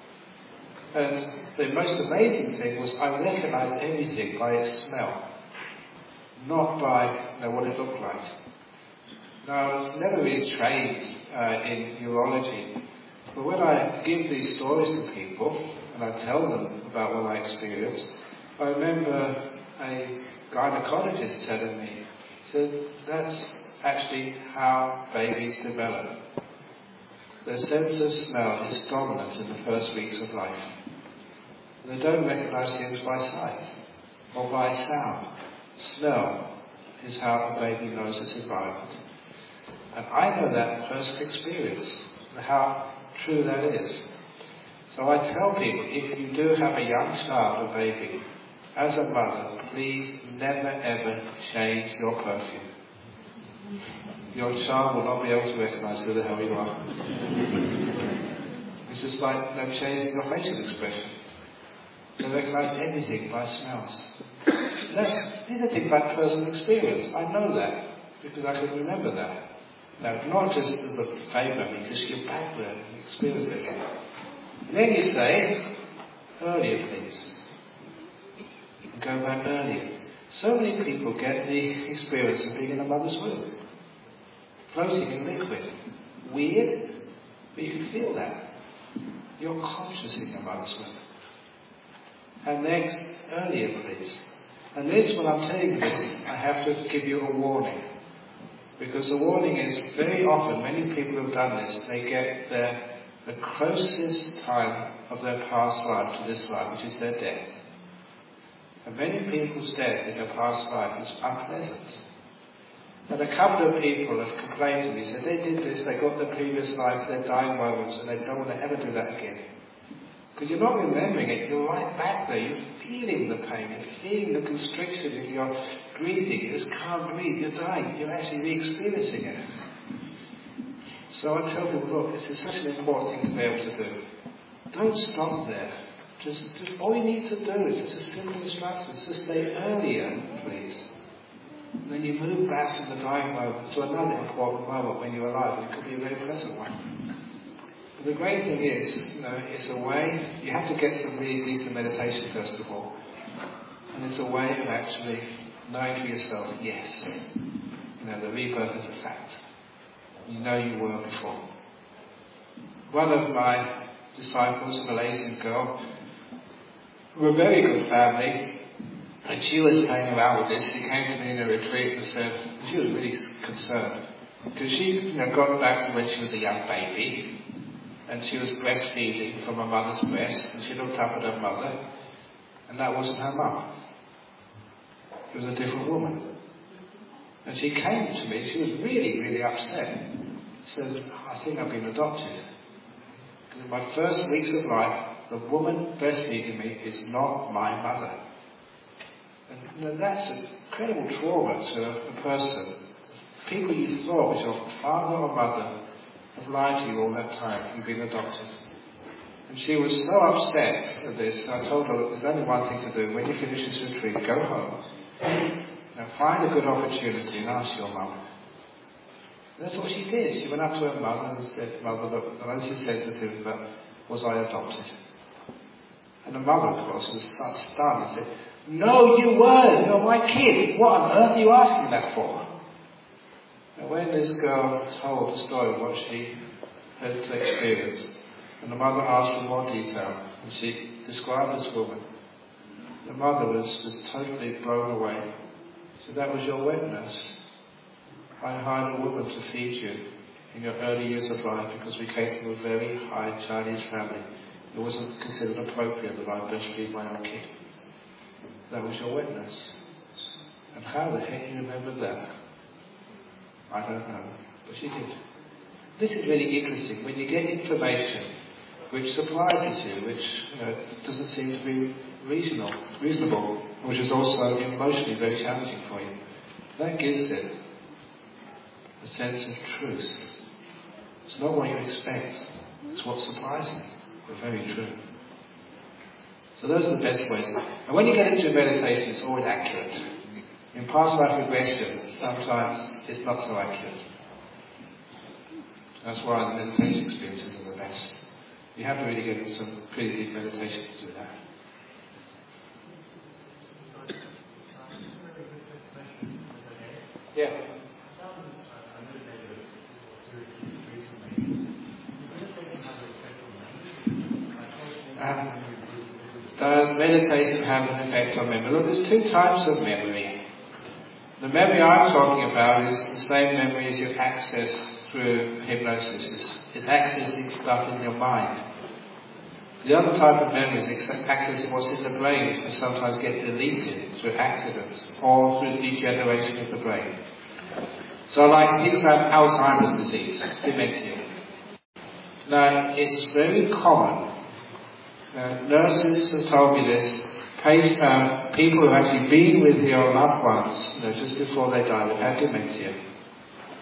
And the most amazing thing was I recognised everything by its smell, not by you know, what it looked like. Now, I was never really trained uh, in neurology, but when I give these stories to people and I tell them about what I experienced, I remember a gynecologist telling me, he said, that's actually how babies develop. Their sense of smell is dominant in the first weeks of life. They don't recognise things by sight or by sound. Smell is how a baby knows its environment. And I know that personal experience, how true that is. So I tell people, if you do have a young child, a baby, as a mother, please never ever change your perfume. Your child will not be able to recognize who the hell you are. It's just like you know, changing your facial expression. They recognize everything by smells. That's, these are things like personal experience. I know that because I can remember that. Now, not just as a favour, because you're back there and experience it. And then you say, earlier please. And go back earlier. So many people get the experience of being in a mother's womb. Floating in liquid. Weird, but you can feel that. You're conscious in your mother's womb. And next, earlier please. And this, when I'm telling you this, I have to give you a warning. Because the warning is, very often, many people who have done this, they get their, the closest time of their past life to this life, which is their death. And many people's death in their past life is unpleasant. And a couple of people have complained to me, said they did this, they got their previous life, their dying moments, and they don't want to ever do that again. Because you're not remembering it, you're right back there, you're feeling the pain, you're feeling the constriction in your breathing, you just can't breathe, you're dying, you're actually re-experiencing it. So I tell people, look, this is such an important thing to be able to do. Don't stop there. Just, just all you need to do is just a simple instruction, just stay earlier, please. And then you move back from the dying moment to another important moment when you're alive, and it could be a very pleasant one. But the great thing is, you know, it's a way, you have to get some really decent meditation first of all. And it's a way of actually knowing for yourself, yes, you know, the rebirth is a fact. You know you were before. One of my disciples, a Malaysian girl, who were a very good family, and she was playing around with this. She came to me in a retreat and said, and she was really concerned, because she, you know, got back to when she was a young baby, and she was breastfeeding from her mother's breast, and she looked up at her mother, and that wasn't her mum. It was a different woman. And she came to me, she was really, really upset. She said, I think I've been adopted. Because in my first weeks of life, the woman breastfeeding me is not my mother. And you know, that's an incredible trauma to a person. People you thought was your father or mother have lied to you all that time. You've been adopted. And she was so upset at this. I told her, there's only one thing to do. When you finish this retreat, go home. Now find a good opportunity and ask your mum. That's what she did. She went up to her mother and said, Mother, look, I know this is sensitive, but was I adopted? And the mother, of course, was stunned and said, no, you weren't. You're my kid. What on earth are you asking that for? And when this girl told the story of what she had experienced, and the mother asked for more detail, and she described this woman, the mother was, was totally blown away. She said, that was your wet nurse. I hired a woman to feed you in your early years of life because we came from a very high Chinese family. It wasn't considered appropriate that I breastfeed my own kid. That was your wet nurse. And how the heck you remember that? I don't know. But she did. This is really interesting. When you get information which surprises you, which you know, doesn't seem to be reasonable, reasonable, which is also emotionally very challenging for you, that gives it a sense of truth. It's not what you expect. It's what's surprising, but very true. So those are the best ways. And when you get into meditation, it's always accurate. In past life regression, sometimes it's not so accurate. That's why the meditation experiences are the best. You have to really get into some pretty deep meditation to do that. Yeah. Um, does meditation have an effect on memory? Look, there's two types of memory. The memory I'm talking about is the same memory as you access through hypnosis. It's, it's accessing stuff in your mind. The other type of memory is accessing what's in the brain, which can sometimes get deleted through accidents or through degeneration of the brain. So like things like Alzheimer's disease, dementia. Now, it's very common. Uh, nurses have told me this. Patients, uh, people who have actually been with your loved ones, you know, just before they die, they've had dementia.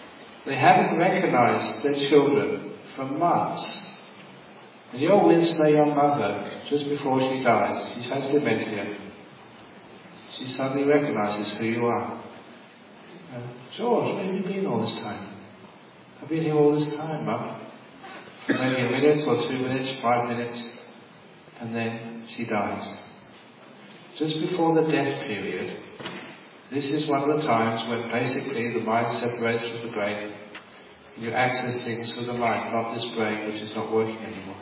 They haven't recognised their children for months. And you're with, say, your mother just before she dies. She has dementia. She suddenly recognises who you are. Uh, George, where have you been all this time? I've been here all this time, Mum. For maybe a minute or two minutes, five minutes, and then she dies. Just before the death period, this is one of the times when basically the mind separates from the brain. And you access things through the mind, not this brain which is not working anymore.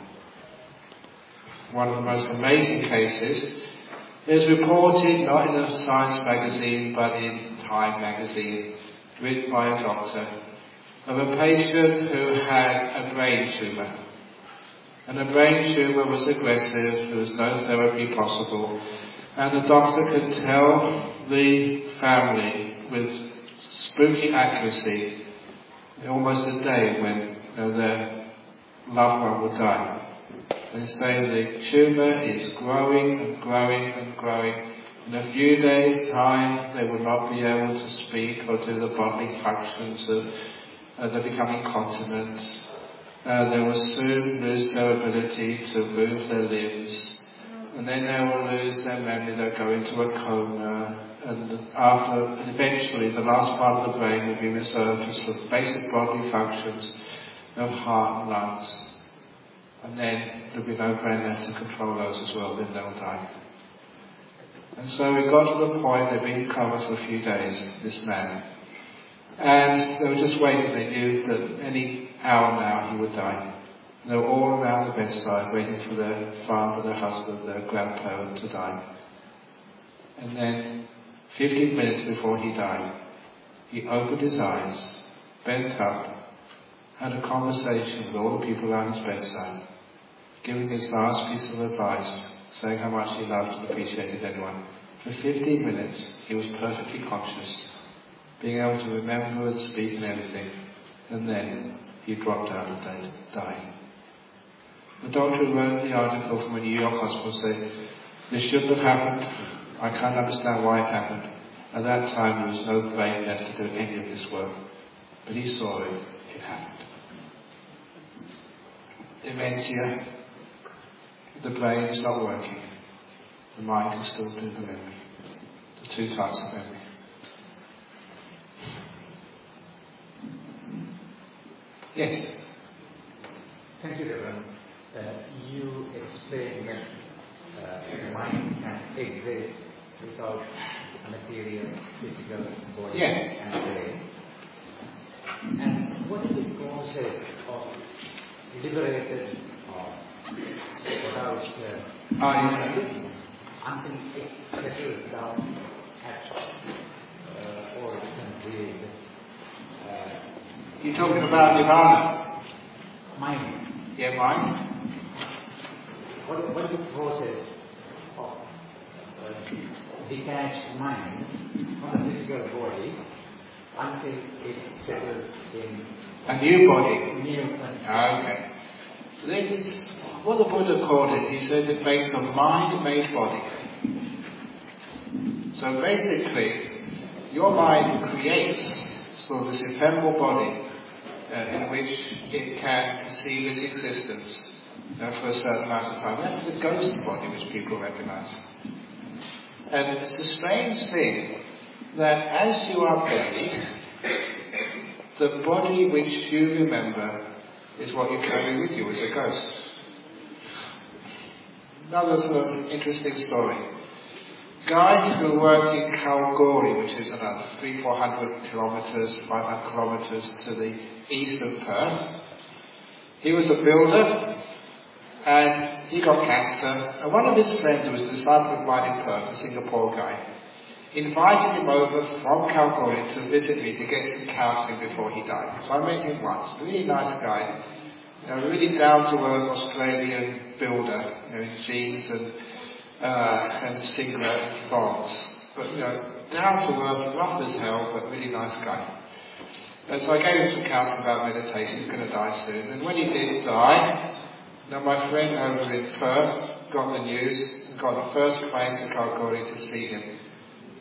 One of the most amazing cases is reported not in a science magazine but in Time magazine, written by a doctor, of a patient who had a brain tumour. And the brain tumour was aggressive, there was no therapy possible, and the doctor could tell the family with spooky accuracy almost a day when you know, their loved one would die. They say the tumour is growing and growing and growing. In a few days' time, they will not be able to speak or do the bodily functions. Of, uh, they become incontinent. Uh, they will soon lose their ability to move their limbs. And then they will lose their memory. They'll go into a coma. And after, and eventually, the last part of the brain will be reserved for the basic bodily functions of heart and lungs. And then there'll be no brain left to control those as well, then they'll die. And so we got to the point, they'd been in coma for a few days, this man. And they were just waiting, they knew that any hour now he would die. And they were all around the bedside waiting for their father, their husband, their grandparent to die. And then, fifteen minutes before he died, he opened his eyes, bent up, had a conversation with all the people around his bedside, giving his last piece of advice, saying how much he loved and appreciated everyone. For fifteen minutes, he was perfectly conscious, being able to remember and speak and everything, and then he dropped out and died. The doctor who wrote the article from a New York hospital said, this shouldn't have happened. I can't understand why it happened. At that time, there was no brain left to do any of this work. But he saw it. It happened. Dementia. The brain is not working. The mind can still do the memory. The two types of memory. Yes. Thank you, Reverend. Uh, you explained that uh, the mind can exist without material, physical body Yeah. and brain. And what is the process of liberated or without uh, I, until it settles down at uh, or it can be uh, you're talking about Nirvana? mind. Yeah, mind? What, what is the process of uh, detached mind from the physical body until it settles in A new body. new Ah, okay. This, what the Buddha called it, he said it makes a mind-made body. So basically, your mind creates sort of this ephemeral body uh, in which it can perceive its existence uh, for a certain amount of time. That's the ghost body which people recognize. And it's a strange thing that as you are buried, the body which you remember is what you carry with you as a ghost. Another sort of interesting story. Guy who worked in Kalgoorlie, which is about three, four hundred kilometres, five hundred kilometres to the east of Perth. He was a builder, and he got cancer. And one of his friends, who was a disciple of mine in Perth, a Singapore guy, invited him over from Kalgoorlie to visit me to get some counselling before he died. So I met him once. Really nice guy. You know, really down-to-earth Australian builder, you know, in jeans and uh, and singlet and thongs. But, you know, down-to-earth, rough as hell, but really nice guy. And so I gave him some counselling about meditation. He's going to die soon. And when he did die, now my friend over in Perth got the news and got the first plane to Kalgoorlie to see him.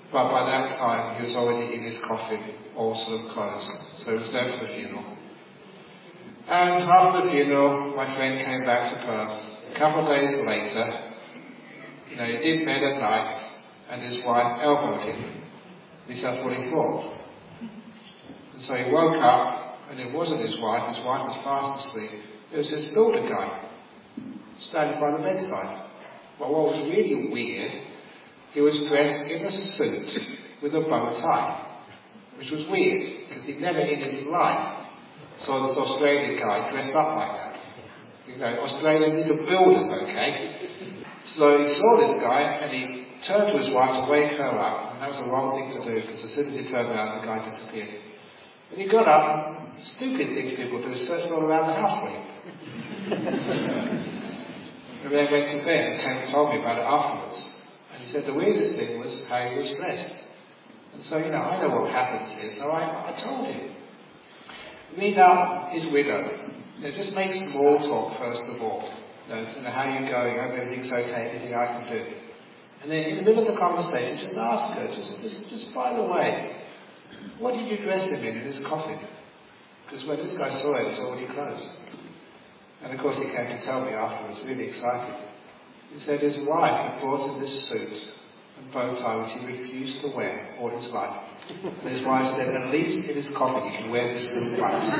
But by that time, he was already in his coffin, all sort of closed. So he was there for the funeral. And after the funeral, my friend came back to Perth. A couple of days later, you know, he's in bed at night, and his wife elbowed him. At least that's what he thought. And so he woke up, and it wasn't his wife. His wife was fast asleep. It was his builder guy, standing by the bedside. But what was really weird, he was dressed in a suit with a bow tie, which was weird, because he'd never in his life saw this Australian guy dressed up like that. You know, Australians are builders, okay? So he saw this guy, and he turned to his wife to wake her up, and that was the wrong thing to do, because as soon as he turned around, the guy disappeared. And he got up, and stupid things people do, searched all around the house for him. And then went to bed and came and told me about it afterwards. And he said the weirdest thing was how he was dressed. And so, you know, I know what happens here, so I, I told him. Meet up his widow. You know, just make small talk first of all. You know, you know, how are you going? I hope everything's okay, anything I can do. And then in the middle of the conversation, just ask her, just, just, just by the way, what did you dress him in in his coffin? Because when this guy saw it, it was already closed. And of course he came to tell me afterwards, really excited. He said his wife had bought him this suit and bow tie which he refused to wear all his life. And his wife said, at least in his coffin he can wear this suit once.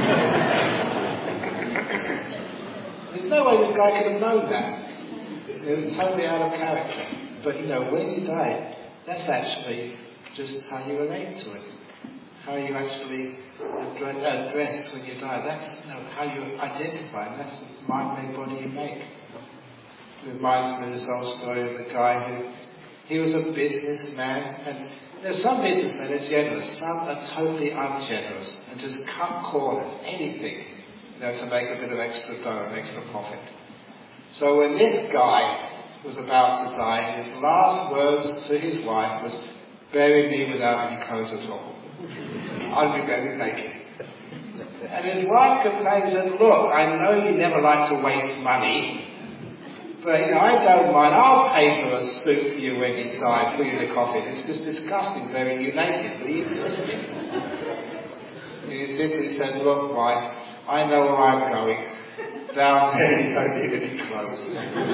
There's no way this guy could have known that. It was totally out of character. But you know, when you die, that's actually just how you relate to it. How you actually address when you die. That's, you know, how you identify, and that's the mind, made body you make. It reminds me of this old story of the guy who, he was a businessman, and you know, some businessmen are generous, some are totally ungenerous, and just cut corners, anything, you know, to make a bit of extra dough, an extra profit. So when this guy was about to die, his last words to his wife was, bury me without any clothes at all. I'll be very naked. And his wife complained and said, look, I know you never like to waste money, but you know, I don't mind, I'll pay for a suit for you when you die, put you in the coffin. It's just disgusting, very you naked, but he insisted. He insisted, he said, look, wife, I know where I'm going. Down there you don't need any clothes.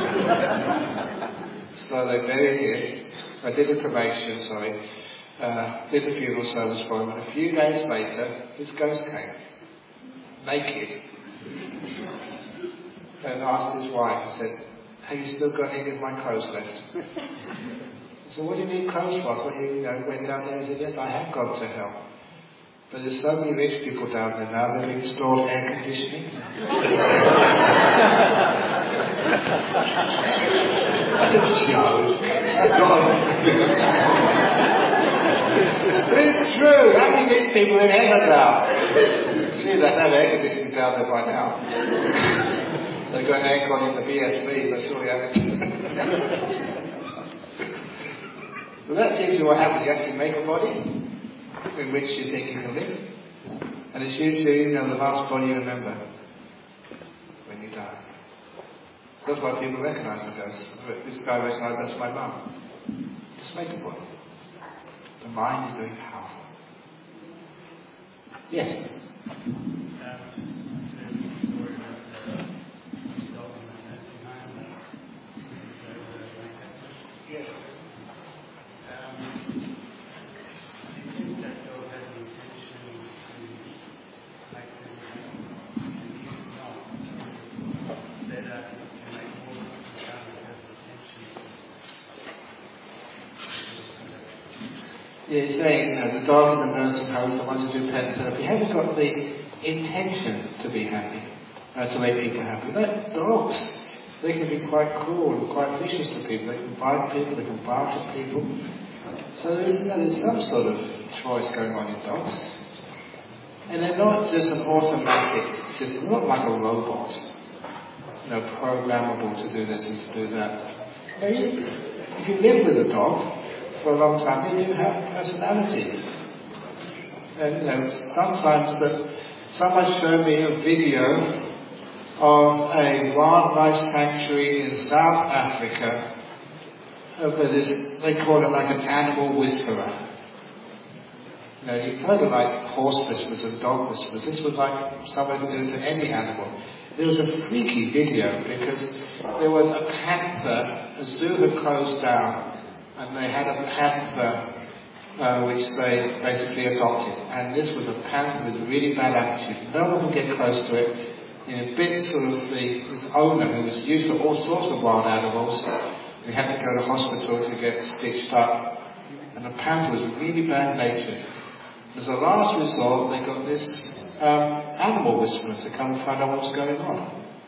So they buried him. I did a cremation, sorry. Uh, did a funeral service for him, and a few days later, his ghost came, naked, and asked his wife, and said, have you still got any of my clothes left? I said, what do you need clothes for? I thought he you know, went down there and said, yes, I have gone to hell. But there's so many rich people down there now, they've installed air conditioning. That's a joke. That's not It's true. How many rich people in heaven now? See, they have air conditioning down there by now. They've got aircon in the B S B, but surely haven't. Well, that seems to what happens. You actually make a body in which you think you can live. And it's usually, you know, the last body you remember when you die. That's why people recognise the ghosts. This guy recognised that's my mum. Just make a body. The mind is very powerful. Yes? Yeah, he's saying, you know, the dog in the nursing home, the ones who do pet therapy, haven't got the intention to be happy, uh, to make people happy. They're dogs. They can be quite cruel and quite vicious to people. They can bite people, they can bark at people. So there's, you know, there's some sort of choice going on in dogs. And they're not just an automatic system, they're not like a robot, you know, programmable to do this and to do that. You know, you, if you live with a dog for a long time, they do have personalities. And you know, sometimes the, someone showed me a video of a wildlife sanctuary in South Africa, over this, they call it like an animal whisperer. You know, you've heard of like horse whispers and dog whispers. This was like someone could do it to any animal. It was a freaky video because there was a panther, a zoo had closed down, and they had a panther uh, which they basically adopted. And this was a panther with a really bad attitude. No one would get close to it. In a bit sort of the, his owner, who was used to all sorts of wild animals, he had to go to hospital to get stitched up. And the panther was really bad-natured. As a last resort, they got this um, animal whisperer to come and find out what's going on.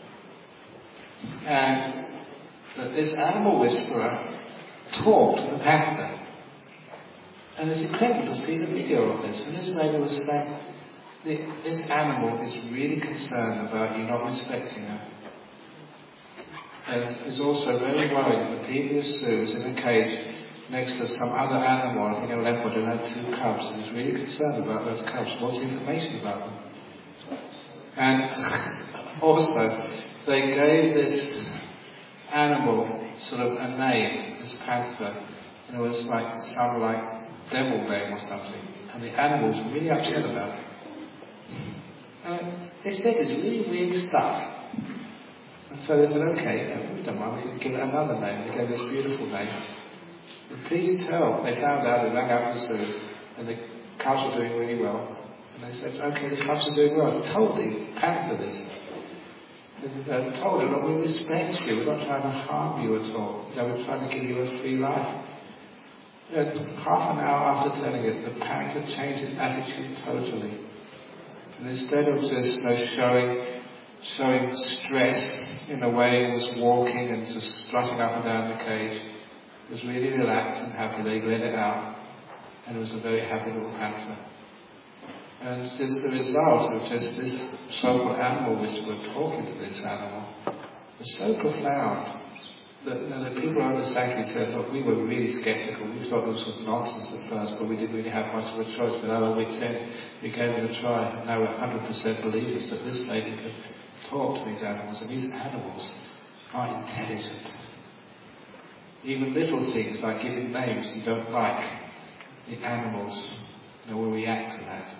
And that this animal whisperer talked to the panther. And it's incredible to see the video of this. And this lady was saying, this animal is really concerned about you not respecting her. And is also very worried that the previous zoo is in a cage next to some other animal, I think a leopard, who had two cubs, and he's really concerned about those cubs. What's the information about them? And also, they gave this animal sort of a name, this panther, and it was like some like devil name or something. And the animal was really upset about it. And they said this really weird stuff. And so they said, okay, no, we don't mind, we can give it another name. They gave this beautiful name. And please tell, they found out, they rang up the zoo, and the cubs were doing really well. And they said, okay, the cubs are doing well. I told the panther this. And I told her, look, we respect you, we're not trying to harm you at all. You know, we're trying to give you a free life. And half an hour after telling it, the panther changed his attitude totally. And instead of just you know, showing, showing stress in a way, he was walking and just strutting up and down the cage. It was really relaxed and happy. They let it out, and it was a very happy little panther. And just the result of just this so-called animal whisperer talking to this animal was so profound that you know, the people around the sanctuary said, look, we were really sceptical. We thought this was nonsense at first, but we didn't really have much of a choice. But our wits end, we gave it a try. And now we're one hundred percent believers that this lady could talk to these animals, and these animals are intelligent. Even little things like giving names you don't like, the animals you know, will react to that.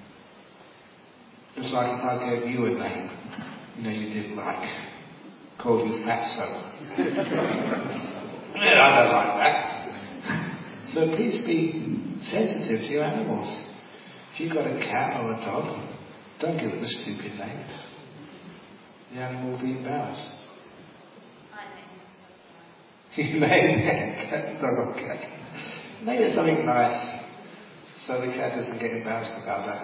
Just like if I gave you a name, you know, you didn't like, called you Fatso. I don't like that. So please be sensitive to your animals. If you've got a cat or a dog, don't give it a stupid name. The animal will be embarrassed. You name it, dog or cat. Name it something nice, so the cat doesn't get embarrassed about that.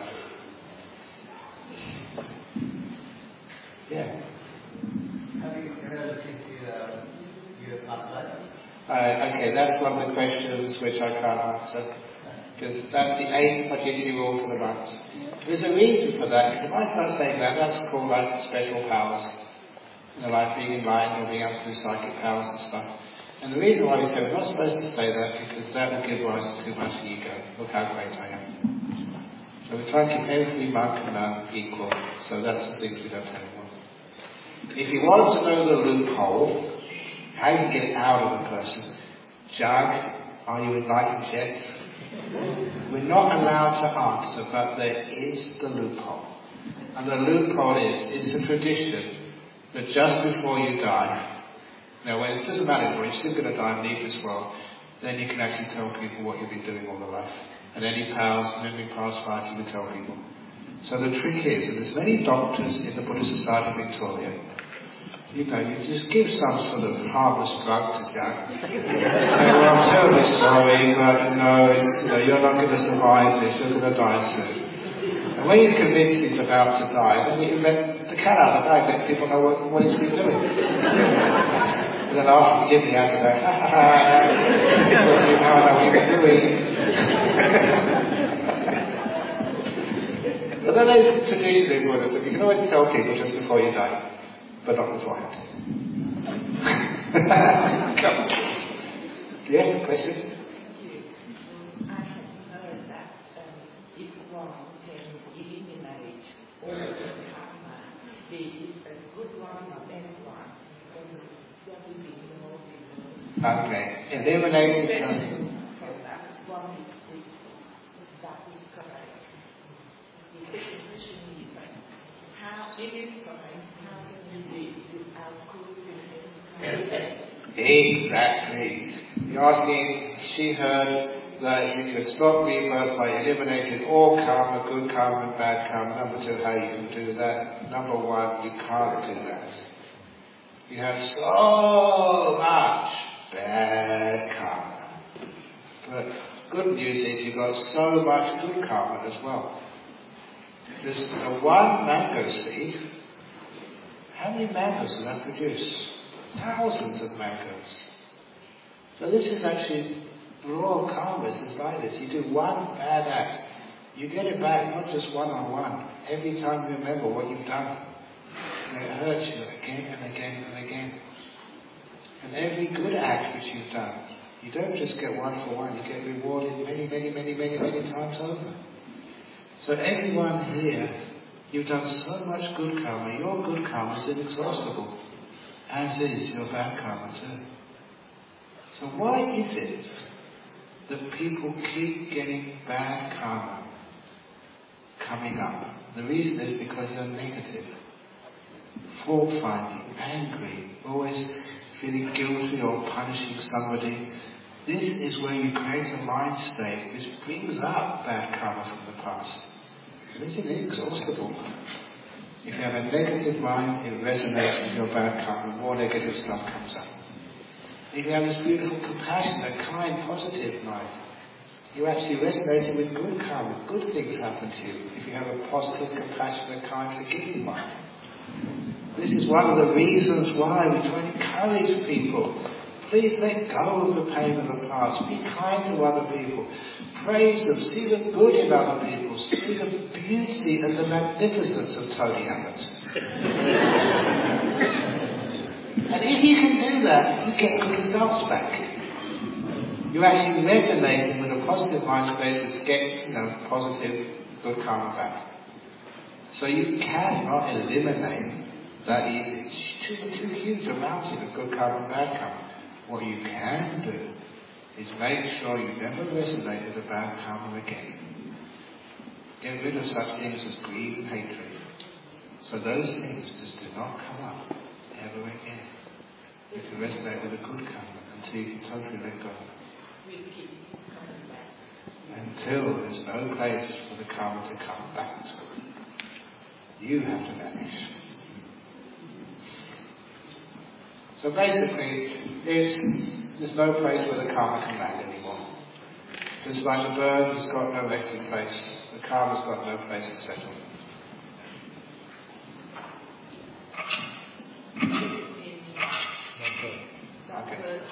Yeah. Have you ever looked into uh, your past life? Uh, okay, that's one of the questions which I can't answer. Because that's the eighth Pajiti rule for the monks. There's a reason for that. If I start saying that, that's called like special powers. You know, like being enlightened or being able to do psychic powers and stuff. And the reason why we say we're not supposed to say that, because that will give rise to too much ego. Look how great I am. So we try and keep every monk and nun equal. So that's the things we don't tell anyone. If you want to know the loophole, how you get it out of a person, Jug, are you enlightened yet? We're not allowed to answer, but there is the loophole. And the loophole is, it's a tradition that just before you die, now when it doesn't matter anymore, you're still going to die and leave this world, then you can actually tell people what you've been doing all their life. And any powers and any past life you can tell people. So the trick is that there's many doctors in the Buddhist Society of Victoria. You know, you just give some sort of harmless drug to Jack. Say, well, I'm terribly sorry, but you know, it's, you know, you're not going to survive this, you're going to die soon. And when he's convinced he's about to die, then you let the cat out of the bag, let people know what, what he's been doing. And then after you give the antidote, ha ha ha, you now know what you've been doing. But then there's tradition in Buddhism, you can always tell people just before you die, but not beforehand. Yes, question? I have heard that um, if one can eliminate all the karma, there is a good one or bad one, then there will be no Okay. Eliminating. For that, one is, is that is correct. The second question is how it is correct, how can we live without cruelty? Exactly. You're asking, she heard that you could stop rebirth by eliminating all karma, good karma and bad karma. Number two, how you can do that. Number one, you can't do that. You have so much bad karma. But good news is you've got so much good karma as well. There's a one mango seed. How many mangoes does that produce? Thousands of mangoes. So this is actually, raw karma is like this. You do one bad act, you get it back, not just one on one. Every time you remember what you've done. And it hurts you again and again and again. And every good act which you've done, you don't just get one for one, you get rewarded many, many, many, many, many times over. So everyone here, you've done so much good karma. Your good karma is inexhaustible, as is your bad karma too. So why is it that people keep getting bad karma coming up? The reason is because you're negative, fault-finding, angry, always feeling guilty or punishing somebody. This is where you create a mind state which brings up bad karma from the past. And it's inexhaustible. If you have a negative mind, it resonates with your bad karma, more negative stuff comes up. If you have this beautiful, compassionate, kind, positive mind, you're actually resonating with good karma, good things happen to you. If you have a positive, compassionate, kind, forgiving mind. This is one of the reasons why we try to encourage people. Please let go of the pain of the past. Be kind to other people. Praise them. See the good in other people. See the beauty and the magnificence of Tony Abbott. And if you can do that, you get good results back. You're actually resonating with a positive mind state which gets, you know, positive, good karma back. So you cannot eliminate that easy. It's too, too huge a mountain of good karma and bad karma. What you can do is make sure you never resonate with the bad karma again. Get rid of such things as greed and hatred. So those things just do not come up ever again. You can resonate with the good karma until you can totally let go. Until there's no place for the karma to come back to. You have to vanish. So basically, it's, there's no place where the karma can land anymore. Just like the bird has got no resting place, the karma's got no place to settle. Okay.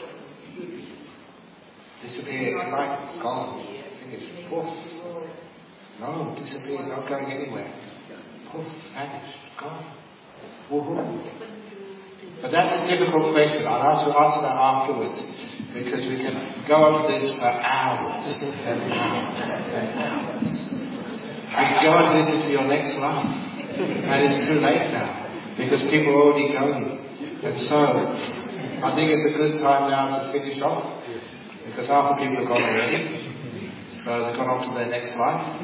Disappeared, like, gone, finished, poof. No, disappeared, not going anywhere. Poof, vanished, gone. Woohoo. But that's a difficult question. I'll have to answer that afterwards, because we can go on to this for hours and hours and hours. We can go on to this into your next life. And it's too late now, because people are already going. And so, I think it's a good time now to finish off, because half the people have gone already. So they've gone on to their next life.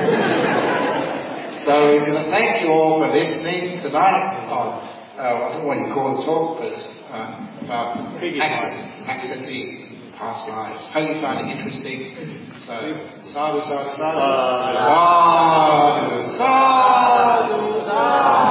So we're going to thank you all for listening tonight on Uh, I don't know what you call the talk, but it's uh, about access, accessing past lives. Hope you find it interesting. So, sadhu, sadhu, sadhu. Sadhu, sadhu, sadhu.